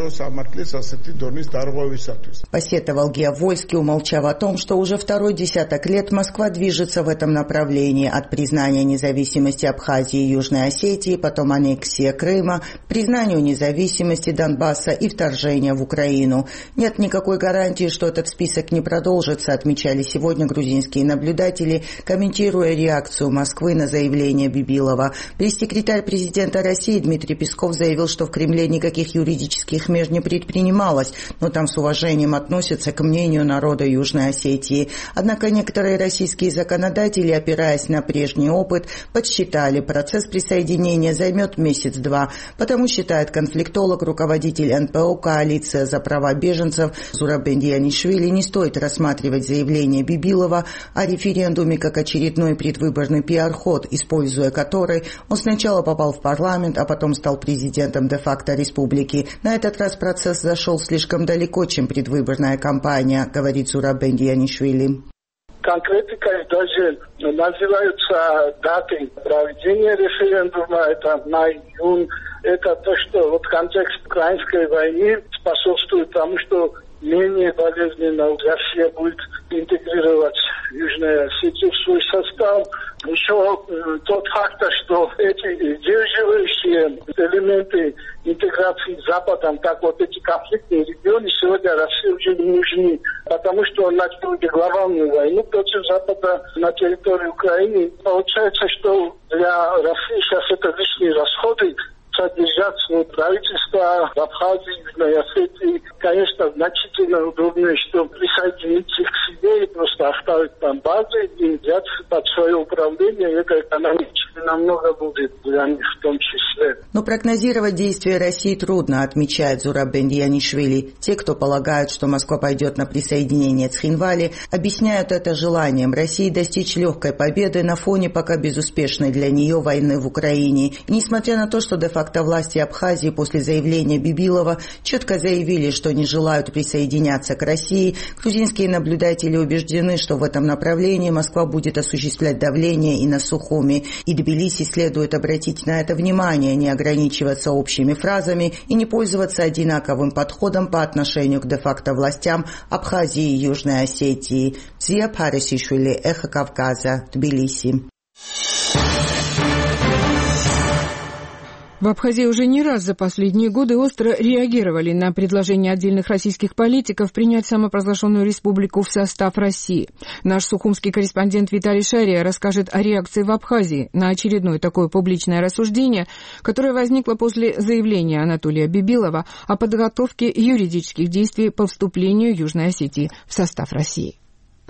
Посетовал Гео Вольский, умолчав о том, что уже второй десяток лет Москва движется в этом направлении от признания независимости Абхазии и Южной Осетии, потом аннексия Крыма, признанию независимости Донбасса и вторжения в Украину. Нет никакой гарантии, что этот список не продолжится, отмечали сегодня грузинские наблюдатели, комментируя реакцию Москвы на заявление Бибилова. Пресс-секретарь президента России Дмитрий Песков заявил, что в Кремле никаких юридических мер не предпринималось, но там с уважением относятся к мнению народа Южной Осетии. Однако некоторые российские законодатели, опираясь на прежний опыт, подсчитали, процесс присоединения займет месяц-два, потому считает конфликтолог, руководитель эн пэ о «Коалиция за права беженцев» Зураб Ианишвили, не стоит рассматривать заявление Бибилова о референдуме как очередной предвыборный пиар-ход, используя который он сначала попал в парламент, а потом стал президентом де-факто республики. На этот раз процесс зашел слишком далеко, чем предвыборная кампания, говорит Зураб Ианишвили. Конкретикой даже называются даты проведения референдума, это май-июнь. Это то, что вот контекст украинской войны способствует тому, что менее болезненно Россия будет интегрировать Южную Осетию в свой состав. Еще э, тот факт, что эти сдерживающие элементы интеграции с Западом, как вот эти конфликтные регионы, сегодня России уже не нужны, потому что он начал глобальную войну против Запада на территории Украины. Получается, что для России сейчас это лишние расходы. Содержать свое правительство в Абхазии, в Южной Осетии, конечно, значительно удобнее, что присоединиться к себе и просто оставить там базы и взять под свое управление. Это экономически намного будет для них в том числе. Но прогнозировать действия России трудно, отмечает Зураб Ианишвили. Те, кто полагают, что Москва пойдет на присоединение Цхинвали, объясняют это желанием России достичь легкой победы на фоне пока безуспешной для нее войны в Украине. И несмотря на то, что де-факто власти Абхазии после заявления Бибилова четко заявили, что не желают присоединяться к России, грузинские наблюдатели убеждены, что в этом направлении Москва будет осуществлять давление и на Сухуми. И Тбилиси следует обратить на это внимание, не ограничиваться общими фразами и не пользоваться одинаковым подходом по отношению к де-факто властям Абхазии и Южной Осетии. Цвия Парисишвили, Эхо Кавказа, Тбилиси. В Абхазии уже не раз за последние годы остро реагировали на предложение отдельных российских политиков принять самопровозглашенную республику в состав России. Наш сухумский корреспондент Виталий Шария расскажет о реакции в Абхазии на очередное такое публичное рассуждение, которое возникло после заявления Анатолия Бибилова о подготовке юридических действий по вступлению Южной Осетии в состав России.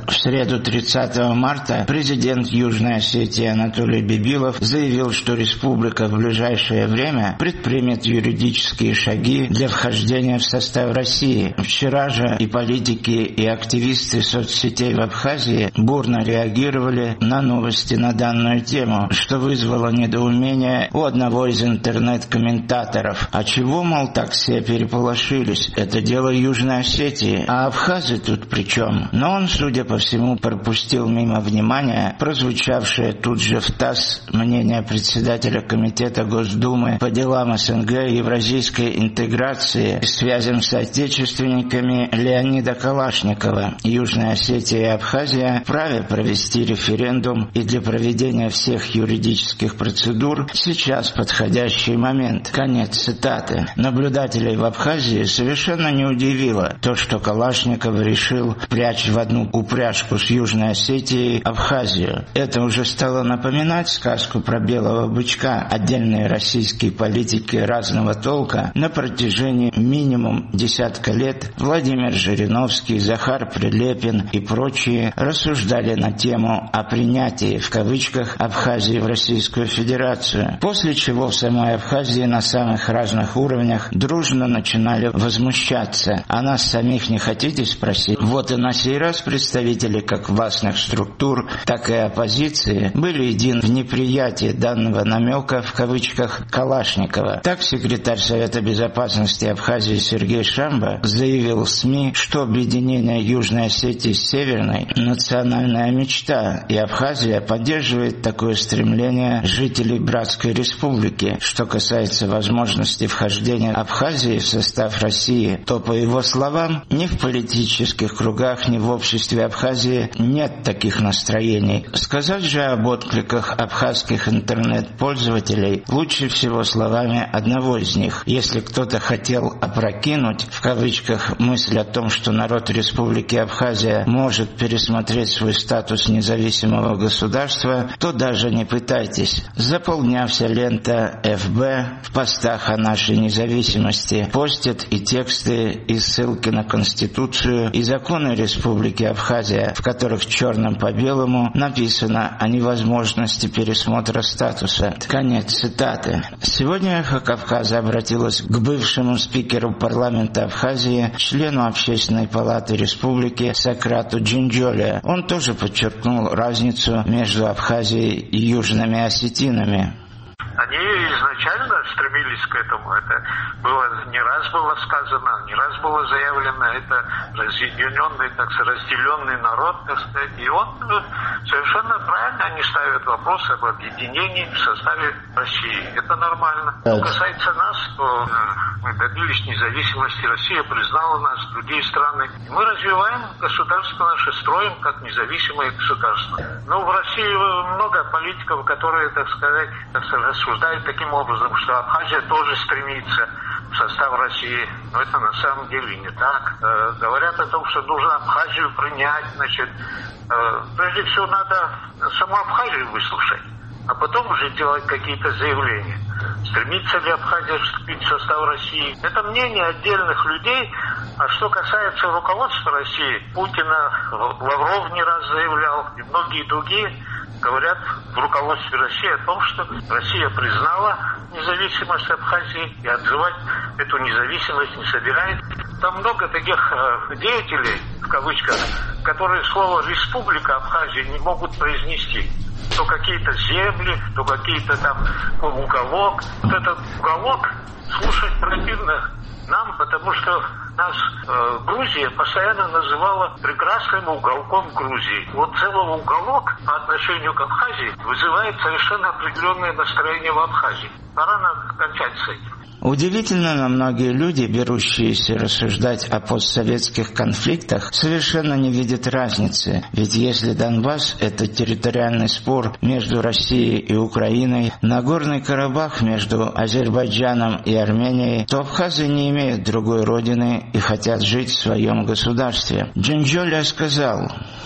В среду тридцатого марта президент Южной Осетии Анатолий Бибилов заявил, что республика в ближайшее время предпримет юридические шаги для вхождения в состав России. Вчера же и политики, и активисты соцсетей в Абхазии бурно реагировали на новости на данную тему, что вызвало недоумение у одного из интернет-комментаторов. А чего, мол, так все переполошились? Это дело Южной Осетии, а абхазы тут при чем? Но он, судя по всему, пропустил мимо внимания прозвучавшее тут же в ТАСС мнение председателя Комитета Госдумы по делам СНГ и евразийской интеграции и связям с отечественниками Леонида Калашникова. Южная Осетия и Абхазия вправе провести референдум, и для проведения всех юридических процедур сейчас подходящий момент. Конец цитаты. Наблюдателей в Абхазии совершенно не удивило то, что Калашников решил прячь в одну упряжку с Южной Осетией Абхазию. Это уже стало напоминать сказку про белого бычка. Отдельные российские политики разного толка на протяжении минимум десятка лет Владимир Жириновский, Захар Прилепин и прочие рассуждали на тему о принятии в кавычках Абхазии в Российскую Федерацию, после чего в самой Абхазии на самых разных уровнях дружно начинали возмущаться. А нас самих не хотите спросить? Вот и на сей раз представители как властных структур, так и оппозиции были едины в неприятии данного намека в кавычках Калашникова. Так секретарь Совета Безопасности Абхазии Сергей Шамба заявил в СМИ, что объединение Южной Осетии с Северной – национальная мечта, и Абхазия поддерживает такое стремление жителей Братской Республики. Что касается возможности вхождения Абхазии в состав России, то, по его словам, ни в политических кругах, ни в обществе Абхазии нет таких настроений. Сказать же об откликах абхазских интернет-пользователей лучше всего словами одного из них. Если кто-то хотел опрокинуть, в кавычках, мысль о том, что народ Республики Абхазия может пересмотреть свой статус независимого государства, то даже не пытайтесь. За полдня вся лента эф бэ в постах о нашей независимости постят и тексты, и ссылки на Конституцию, и законы Республики Абхазия, в которых черным по белому написано о невозможности пересмотра статуса. Конец цитаты. Сегодня «Эхо Кавказа» обратилась к бывшему спикеру парламента Абхазии, члену Общественной палаты республики Сократу Джинджоле. Он тоже подчеркнул разницу между Абхазией и южными осетинами. Они изначально стремились к этому. Это было не раз было сказано, не раз было заявлено. Это разъединенный, так сказать, разделенный народ, так сказать. И он совершенно правильно они ставят вопрос об объединении в составе России. Это нормально. Что касается нас, то мы добились независимости. Россия признала нас, другие страны. Мы развиваем государство наше, строим как независимое государство. Но в России много политиков, которые, так сказать, так сказать, рассуждают таким образом, что Абхазия тоже стремится в состав России. Но это на самом деле не так. Э, говорят о том, что нужно Абхазию принять. Значит, э, прежде всего надо саму Абхазию выслушать, а потом уже делать какие-то заявления. Стремится ли Абхазия вступить в состав России? Это мнение отдельных людей. А что касается руководства России, Путина Лавров не раз заявлял, и многие другие говорят в руководстве России о том, что Россия признала независимость Абхазии и отзывать эту независимость не собирается. Там много таких э, деятелей, в кавычках, которые слово «республика» Абхазии не могут произнести. То какие-то земли, то какие-то там уголок. Вот этот уголок слушать противно нам, потому что нас э, Грузия постоянно называла прекрасным уголком Грузии. Вот целый уголок по отношению к Абхазии вызывает совершенно определенное настроение в Абхазии. Пора нам кончать с этим. Удивительно, но многие люди, берущиеся рассуждать о постсоветских конфликтах, совершенно не видят разницы. Ведь если Донбасс – это территориальный спор между Россией и Украиной, Нагорный Карабах между Азербайджаном и Арменией, то абхазы не имеют другой родины и хотят жить в своем государстве. Джинджоля сказал: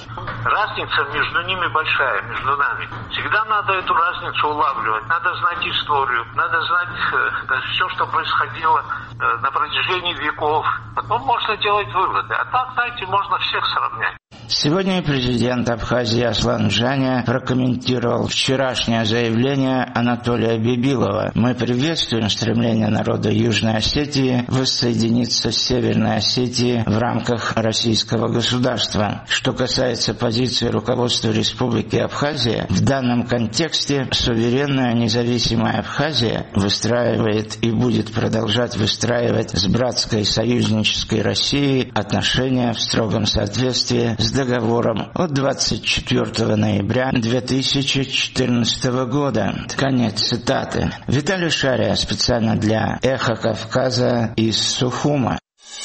разница между ними большая, между нами. Всегда надо эту разницу улавливать. Надо знать историю, надо знать э, все, что происходило э, на протяжении веков. Потом можно делать выводы. А так, знаете, можно всех сравнять. Сегодня президент Абхазии Аслан Джаня прокомментировал вчерашнее заявление Анатолия Бибилова. Мы приветствуем стремление народа Южной Осетии воссоединиться с Северной Осетией в рамках российского государства. Что касается позиции руководства Республики Абхазия, в данном контексте суверенная независимая Абхазия выстраивает и будет продолжать выстраивать с братской союзнической Россией отношения в строгом соответствии с договором от двадцать четвёртого ноября две тысячи четырнадцатого года. Конец цитаты. Виталий Шария специально для «Эхо Кавказа» из Сухума.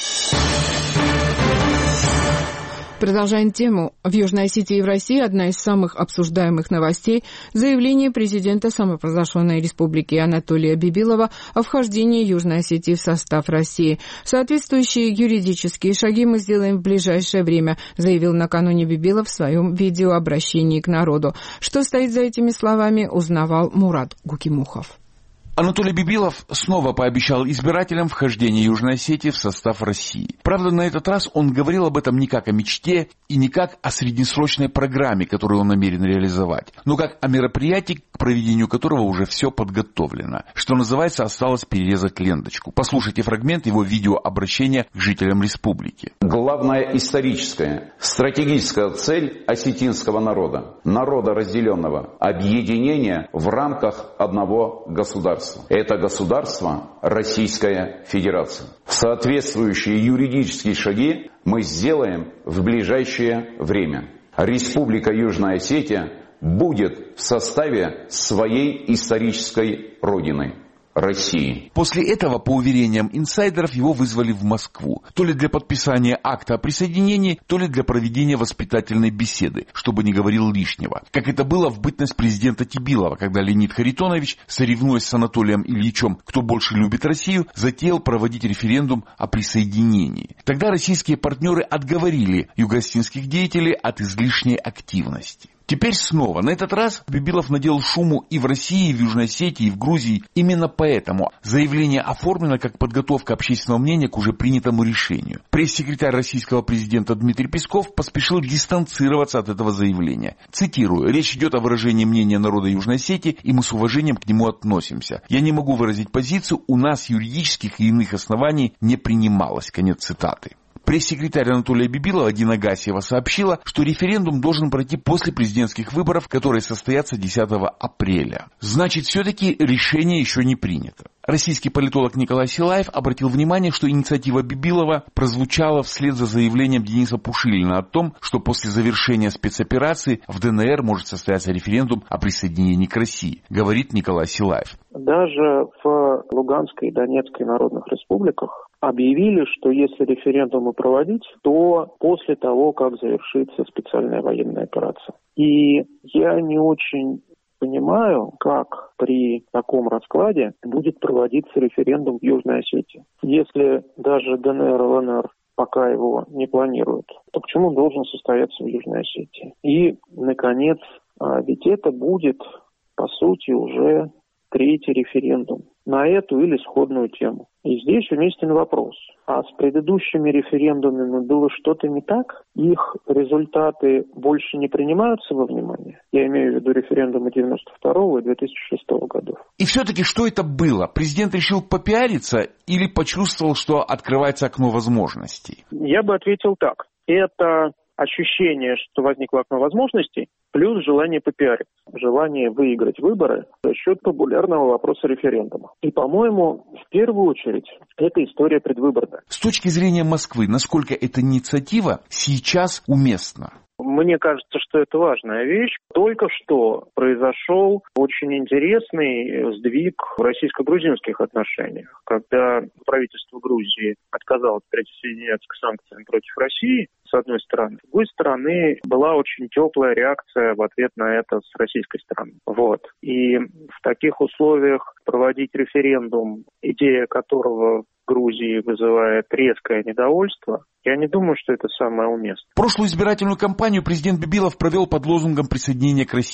Продолжаем тему. В Южной Осетии и в России одна из самых обсуждаемых новостей – заявление президента самопровозглашенной республики Анатолия Бибилова о вхождении Южной Осетии в состав России. Соответствующие юридические шаги мы сделаем в ближайшее время, заявил накануне Бибилов в своем видеообращении к народу. Что стоит за этими словами, узнавал Мурат Гукимухов. Анатолий Бибилов снова пообещал избирателям вхождение Южной Осетии в состав России. Правда, на этот раз он говорил об этом не как о мечте и не как о среднесрочной программе, которую он намерен реализовать, но как о мероприятии, к проведению которого уже все подготовлено. Что называется, осталось перерезать ленточку. Послушайте фрагмент его видеообращения к жителям республики. Главная историческая, стратегическая цель осетинского народа, народа разделенного, объединение в рамках одного государства. Это государство Российская Федерация. Соответствующие юридические шаги мы сделаем в ближайшее время. Республика Южная Осетия будет в составе своей исторической родины. России. После этого, по уверениям инсайдеров, его вызвали в Москву. То ли для подписания акта о присоединении, то ли для проведения воспитательной беседы, чтобы не говорил лишнего. Как это было в бытность президента Тибилова, когда Леонид Харитонович, соревнуясь с Анатолием Ильичем, кто больше любит Россию, затеял проводить референдум о присоединении. Тогда российские партнеры отговорили югоосетинских деятелей от излишней активности. Теперь снова. На этот раз Бибилов наделал шуму и в России, и в Южной Осетии, и в Грузии. Именно поэтому заявление оформлено как подготовка общественного мнения к уже принятому решению. Пресс-секретарь российского президента Дмитрий Песков поспешил дистанцироваться от этого заявления. Цитирую. «Речь идет о выражении мнения народа Южной Осетии, и мы с уважением к нему относимся. Я не могу выразить позицию, у нас юридических и иных оснований не принималось». Конец цитаты. Пресс-секретарь Анатолия Бибилова Дина Гасиева сообщила, что референдум должен пройти после президентских выборов, которые состоятся десятого апреля. Значит, все-таки решение еще не принято. Российский политолог Николай Силаев обратил внимание, что инициатива Бибилова прозвучала вслед за заявлением Дениса Пушилина о том, что после завершения спецоперации в ДНР может состояться референдум о присоединении к России, говорит Николай Силаев. Даже в Луганской и Донецкой народных республиках объявили, что если референдумы проводить, то после того, как завершится специальная военная операция. И я не очень понимаю, как при таком раскладе будет проводиться референдум в Южной Осетии. Если даже ДНР, ЛНР пока его не планируют, то почему он должен состояться в Южной Осетии? И, наконец, ведь это будет, по сути, уже третий референдум на эту или сходную тему. И здесь уместен вопрос. А с предыдущими референдумами было что-то не так? Их результаты больше не принимаются во внимание? Я имею в виду референдумы девяносто второго и две тысячи шестого годов. И все-таки что это было? Президент решил попиариться или почувствовал, что открывается окно возможностей? Я бы ответил так. Это ощущение, что возникло окно возможностей, плюс желание попиариться, желание выиграть выборы за счет популярного вопроса референдума. И, по-моему, в первую очередь, это история предвыборная. С точки зрения Москвы, насколько эта инициатива сейчас уместна? Мне кажется, что это важная вещь. Только что произошел очень интересный сдвиг в российско-грузинских отношениях, когда правительство Грузии отказалось присоединяться к санкциям против России, с одной стороны. С другой стороны, была очень теплая реакция в ответ на это с российской стороны. Вот. И в таких условиях проводить референдум, идея которого в Грузии вызывает резкое недовольство, я не думаю, что это самое уместное. Прошлую избирательную кампанию президент Бибилов провел под лозунгом присоединения к России.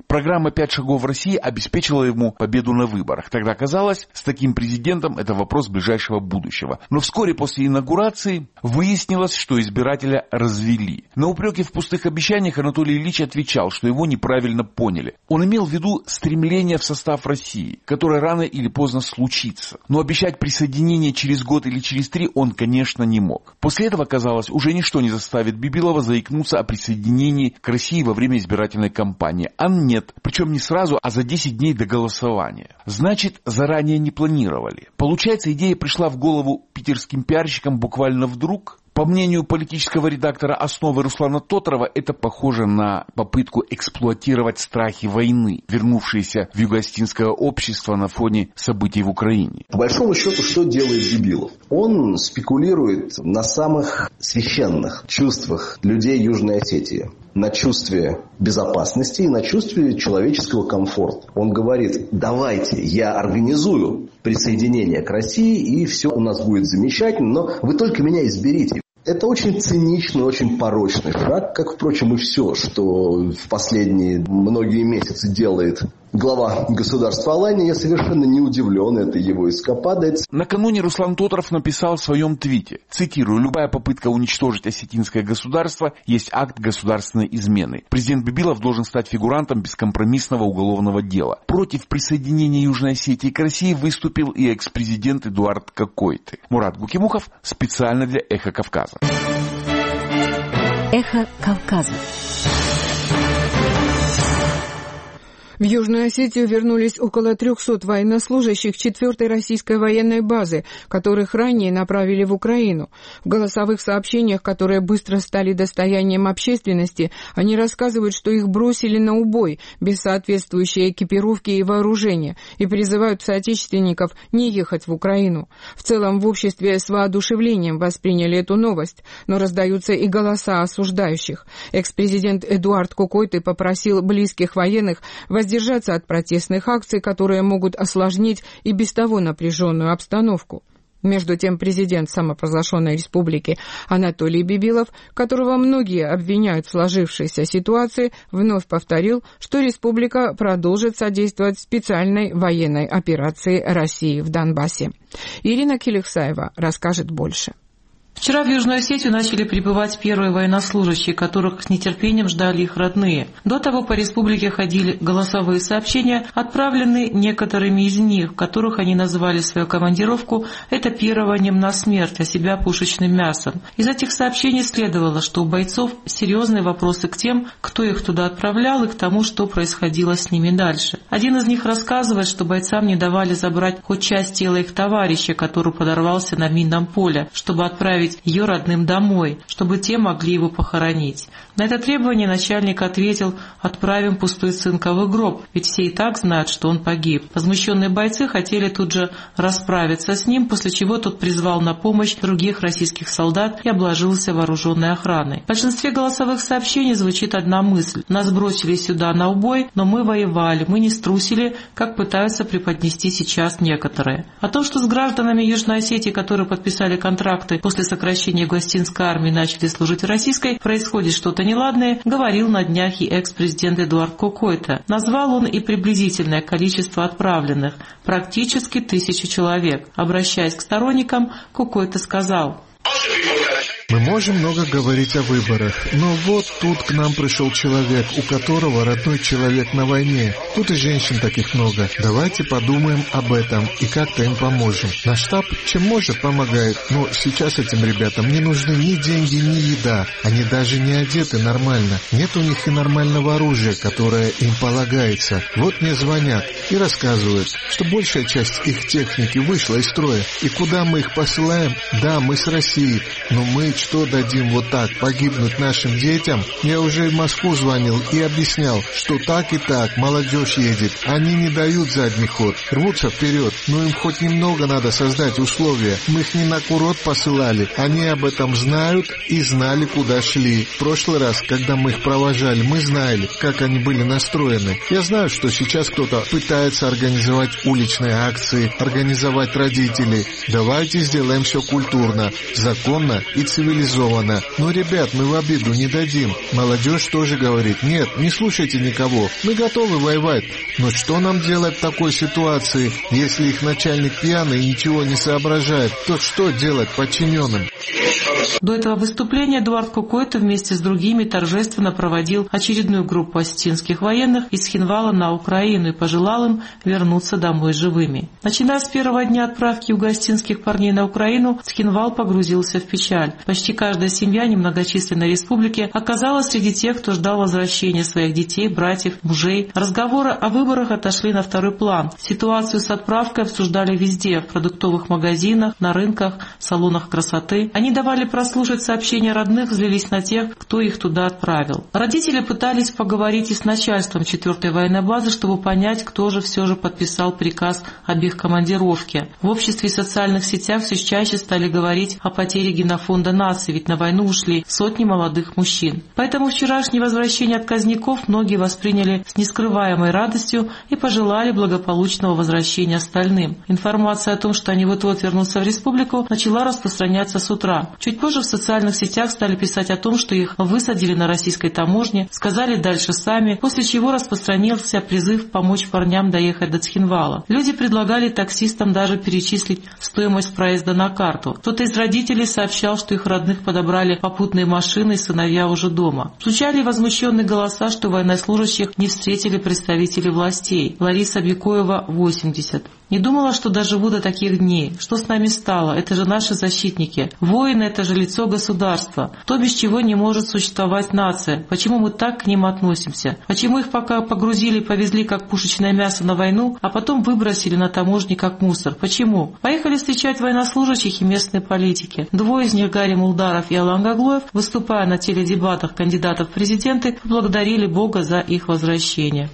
Программа «Пять шагов в России» обеспечила ему победу на выборах. Тогда казалось, с таким президентом это вопрос ближайшего будущего. Но вскоре после инаугурации выяснилось, что избирателя развели. На упреки в пустых обещаниях Анатолий Ильич отвечал, что его неправильно поняли. Он имел в виду стремление в состав России, которое рано или поздно случится. Но обещать присоединение через год или через три он, конечно, не мог. После этого, казалось, уже ничто не заставит Бибилова заикнуться о присоединении к России во время избирательной кампании. А нет, причем не сразу, а за десять дней до голосования. Значит, заранее не планировали. Получается, идея пришла в голову питерским пиарщикам буквально вдруг. По мнению политического редактора «Основы» Руслана Тоторова, это похоже на попытку эксплуатировать страхи войны, вернувшиеся в юго-осетинское общество на фоне событий в Украине. По большому счету, что делает Бибилов? Он спекулирует на самых священных чувствах людей Южной Осетии. На чувстве безопасности и на чувстве человеческого комфорта. Он говорит: давайте я организую присоединение к России, и все у нас будет замечательно, но вы только меня изберите. Это очень циничный, очень порочный шаг, как, впрочем, и все, что в последние многие месяцы делает глава государства Алания. Я совершенно не удивлен этой его эскападой. Накануне Руслан Тоторов написал в своем твите, цитирую: «Любая попытка уничтожить осетинское государство есть акт государственной измены. Президент Бибилов должен стать фигурантом бескомпромиссного уголовного дела». Против присоединения Южной Осетии к России выступил и экс-президент Эдуард Кокойты. Мурат Гукимухов специально для «Эхо Кавказа». Эхо Кавказа. В Южную Осетию вернулись около трехсот военнослужащих четвертой российской военной базы, которых ранее направили в Украину. В голосовых сообщениях, которые быстро стали достоянием общественности, они рассказывают, что их бросили на убой без соответствующей экипировки и вооружения, и призывают соотечественников не ехать в Украину. В целом в обществе с воодушевлением восприняли эту новость, но раздаются и голоса осуждающих. Экс-президент Эдуард Кокойты попросил близких военных воздержаться от протестных акций, которые могут осложнить и без того напряженную обстановку. Между тем, президент самопровозглашенной республики Анатолий Бибилов, которого многие обвиняют в сложившейся ситуации, вновь повторил, что республика продолжит содействовать специальной военной операции России в Донбассе. Ирина Килихсаева расскажет больше. Вчера в Южную Осетию начали прибывать первые военнослужащие, которых с нетерпением ждали их родные. До того по республике ходили голосовые сообщения, отправленные некоторыми из них, в которых они называли свою командировку этапированием на смерть, а себя пушечным мясом. Из этих сообщений следовало, что у бойцов серьезные вопросы к тем, кто их туда отправлял, и к тому, что происходило с ними дальше. Один из них рассказывает, что бойцам не давали забрать хоть часть тела их товарища, который подорвался на минном поле, чтобы отправить ее родным домой, чтобы те могли его похоронить. На это требование начальник ответил: отправим пустой цинковый гроб, ведь все и так знают, что он погиб. Возмущенные бойцы хотели тут же расправиться с ним, после чего тот призвал на помощь других российских солдат и обложился вооруженной охраной. В большинстве голосовых сообщений звучит одна мысль: нас бросили сюда на убой, но мы воевали, мы не струсили, как пытаются преподнести сейчас некоторые. О том, что с гражданами Южной Осетии, которые подписали контракты после сокращения гостинской армии, начали служить в российской, происходит что-то неладное, говорил на днях и экс-президент Эдуард Кокойта. Назвал он и приблизительное количество отправленных – практически тысячу человек. Обращаясь к сторонникам, Кокойта сказал: Мы можем много говорить о выборах, но вот тут к нам пришел человек, у которого родной человек на войне. Тут и женщин таких много. Давайте подумаем об этом и как-то им поможем. Наш штаб чем может помогает, но сейчас этим ребятам не нужны ни деньги, ни еда. Они даже не одеты нормально. Нет у них и нормального оружия, которое им полагается. Вот мне звонят и рассказывают, что большая часть их техники вышла из строя. И куда мы их посылаем? Да, мы с России, но мы что дадим вот так погибнуть нашим детям? Я уже в Москву звонил и объяснял, что так и так молодежь едет. Они не дают задний ход, рвутся вперед, но им хоть немного надо создать условия. Мы их не на курорт посылали, они об этом знают и знали, куда шли. В прошлый раз, когда мы их провожали, мы знали, как они были настроены. Я знаю, что сейчас кто-то пытается организовать уличные акции, организовать родителей. Давайте сделаем все культурно, законно и цивилизованно. цивилизованно. Но, ребят, мы в обиду не дадим. Молодежь тоже говорит: нет, не слушайте никого, мы готовы воевать. Но что нам делать в такой ситуации, если их начальник пьяный и ничего не соображает? То что делать подчиненным? До этого выступления Эдуард Кокойто вместе с другими торжественно проводил очередную группу осетинских военных из Цхинвала на Украину и пожелал им вернуться домой живыми. Начиная с первого дня отправки юго-осетинских парней на Украину, Цхинвал погрузился в печаль. Почти каждая семья немногочисленной республики оказалась среди тех, кто ждал возвращения своих детей, братьев, мужей. Разговоры о выборах отошли на второй план. Ситуацию с отправкой обсуждали везде: в продуктовых магазинах, на рынках, в салонах красоты. Они давали прослушать сообщения родных, злились на тех, кто их туда отправил. Родители пытались поговорить и с начальством четвёртой военной базы, чтобы понять, кто же все же подписал приказ об их командировке. В обществе и социальных сетях все чаще стали говорить о потере генофонда нации, ведь на войну ушли сотни молодых мужчин. Поэтому вчерашнее возвращение отказников многие восприняли с нескрываемой радостью и пожелали благополучного возвращения остальным. Информация о том, что они вот-вот вернутся в республику, начала распространяться с утра. Чуть позже в социальных сетях стали писать о том, что их высадили на российской таможне, сказали дальше сами, после чего распространился призыв помочь парням доехать до Цхинвала. Люди предлагали таксистам даже перечислить стоимость проезда на карту. Кто-то из родителей сообщал, что их родных подобрали попутные машины и сыновья уже дома. Звучали возмущенные голоса, что военнослужащих не встретили представители властей. Лариса Бекоева, восемьдесят. Не думала, что доживу до таких дней. Что с нами стало? Это же наши защитники. Воины — это же лицо государства. То, без чего не может существовать нация. Почему мы так к ним относимся? Почему их пока погрузили и повезли как пушечное мясо на войну, а потом выбросили на таможне как мусор? Почему? Поехали встречать военнослужащих и местные политики. Двое из них, Гарри Мулдаров и Алан Гаглоев, выступая на теледебатах кандидатов в президенты, поблагодарили Бога за их возвращение.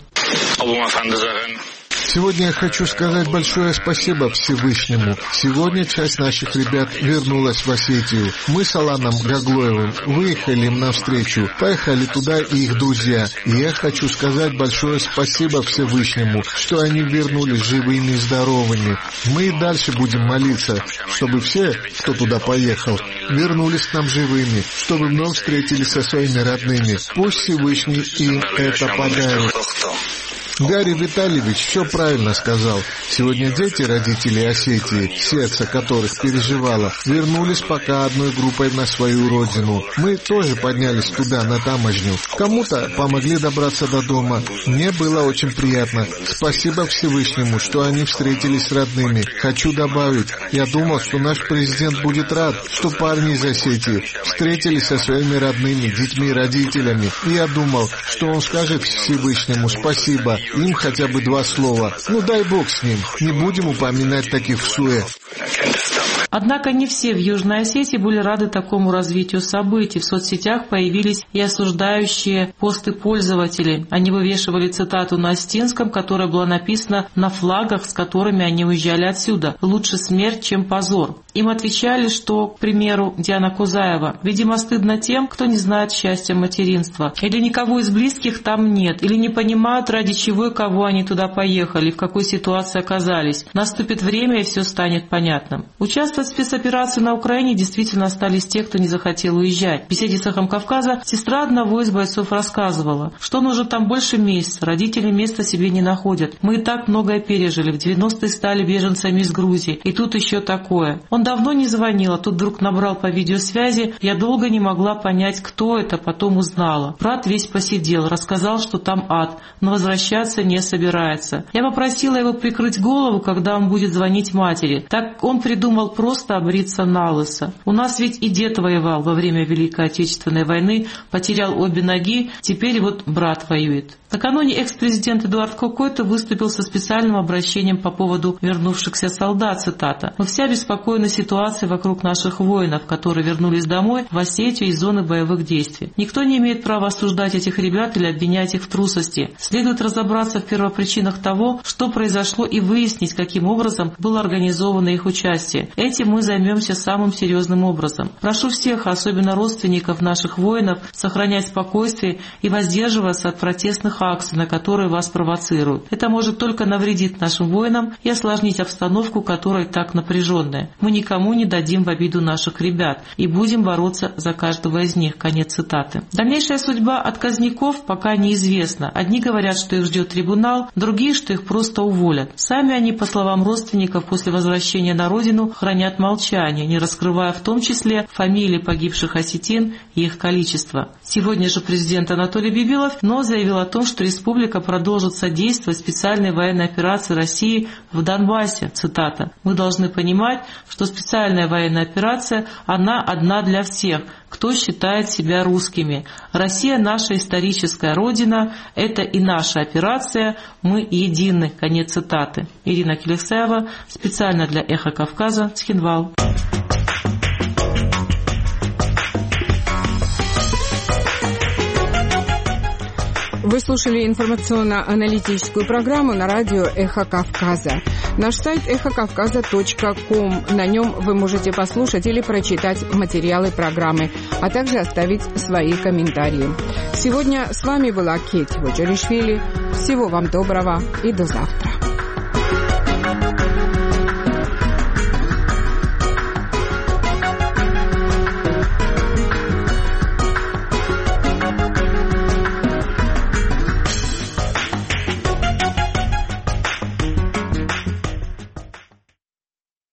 Сегодня я хочу сказать большое спасибо Всевышнему. Сегодня часть наших ребят вернулась в Осетию. Мы с Аланом Гаглоевым выехали им навстречу. Поехали туда и их друзья. И я хочу сказать большое спасибо Всевышнему, что они вернулись живыми и здоровыми. Мы и дальше будем молиться, чтобы все, кто туда поехал, вернулись к нам живыми, чтобы вновь встретились со своими родными. Пусть Всевышний им это подарит. Гарри Витальевич все правильно сказал. Сегодня дети родителей Осетии, сердце которых переживало, вернулись пока одной группой на свою родину. Мы тоже поднялись туда, на таможню. Кому-то помогли добраться до дома. Мне было очень приятно. Спасибо Всевышнему, что они встретились с родными. Хочу добавить, я думал, что наш президент будет рад, что парни из Осетии встретились со своими родными, детьми, родителями. И я думал, что он скажет Всевышнему спасибо. Им хотя бы два слова. Ну дай Бог с ним. Не будем упоминать таких в суе. Однако не все в Южной Осетии были рады такому развитию событий. В соцсетях появились и осуждающие посты пользователей. Они вывешивали цитату на осетинском, которая была написана на флагах, с которыми они уезжали отсюда: «Лучше смерть, чем позор». Им отвечали, что, к примеру, Диана Кузаева: «Видимо, стыдно тем, кто не знает счастья материнства. Или никого из близких там нет, или не понимают, ради чего и кого они туда поехали, в какой ситуации оказались. Наступит время, и все станет понятным». Участвовать в спецоперации на Украине действительно остались те, кто не захотел уезжать. В беседе с «Эхом Кавказа» сестра одного из бойцов рассказывала, что он уже там больше месяца, родители места себе не находят. «Мы и так многое пережили, в девяностые стали беженцами из Грузии, и тут еще такое». Он давно не звонил, а тут вдруг набрал по видеосвязи. Я долго не могла понять, кто это, потом узнала. Брат весь посидел, рассказал, что там ад, но возвращаться не собирается. Я попросила его прикрыть голову, когда он будет звонить матери. Так он придумал просто обриться налысо. У нас ведь и дед воевал во время Великой Отечественной войны, потерял обе ноги, теперь вот брат воюет. Накануне экс-президент Эдуард Кокойто выступил со специальным обращением по поводу вернувшихся солдат, цитата: «Мы вся обеспокоены ситуацией вокруг наших воинов, которые вернулись домой в Осетию из зоны боевых действий. Никто не имеет права осуждать этих ребят или обвинять их в трусости. Следует разобраться в первопричинах того, что произошло, и выяснить, каким образом было организовано их участие. Эти этим мы займемся самым серьезным образом. Прошу всех, особенно родственников наших воинов, сохранять спокойствие и воздерживаться от протестных акций, на которые вас провоцируют. Это может только навредить нашим воинам и осложнить обстановку, которая так напряженная. Мы никому не дадим в обиду наших ребят и будем бороться за каждого из них. Конец цитаты. Дальнейшая судьба отказников пока неизвестна. Одни говорят, что их ждет трибунал, другие, что их просто уволят. Сами они, по словам родственников, после возвращения на родину хранят молчание, не раскрывая в том числе фамилии погибших осетин и их количество. Сегодня же президент Анатолий Бибилов но заявил о том, что республика продолжит содействовать специальной военной операции России в Донбассе. Цитата. «Мы должны понимать, что специальная военная операция, она одна для всех, кто считает себя русскими. Россия – наша историческая родина, это и наша операция, мы едины». Конец цитаты. Ирина Келексаева, специально для «Эхо Кавказа», Цхинвал. Вы слушали информационно-аналитическую программу на радио «Эхо Кавказа». Наш сайт эхо кавказа точка ком. На нем вы можете послушать или прочитать материалы программы, а также оставить свои комментарии. Сегодня с вами была Кетти Воджаришвили. Всего вам доброго и до завтра.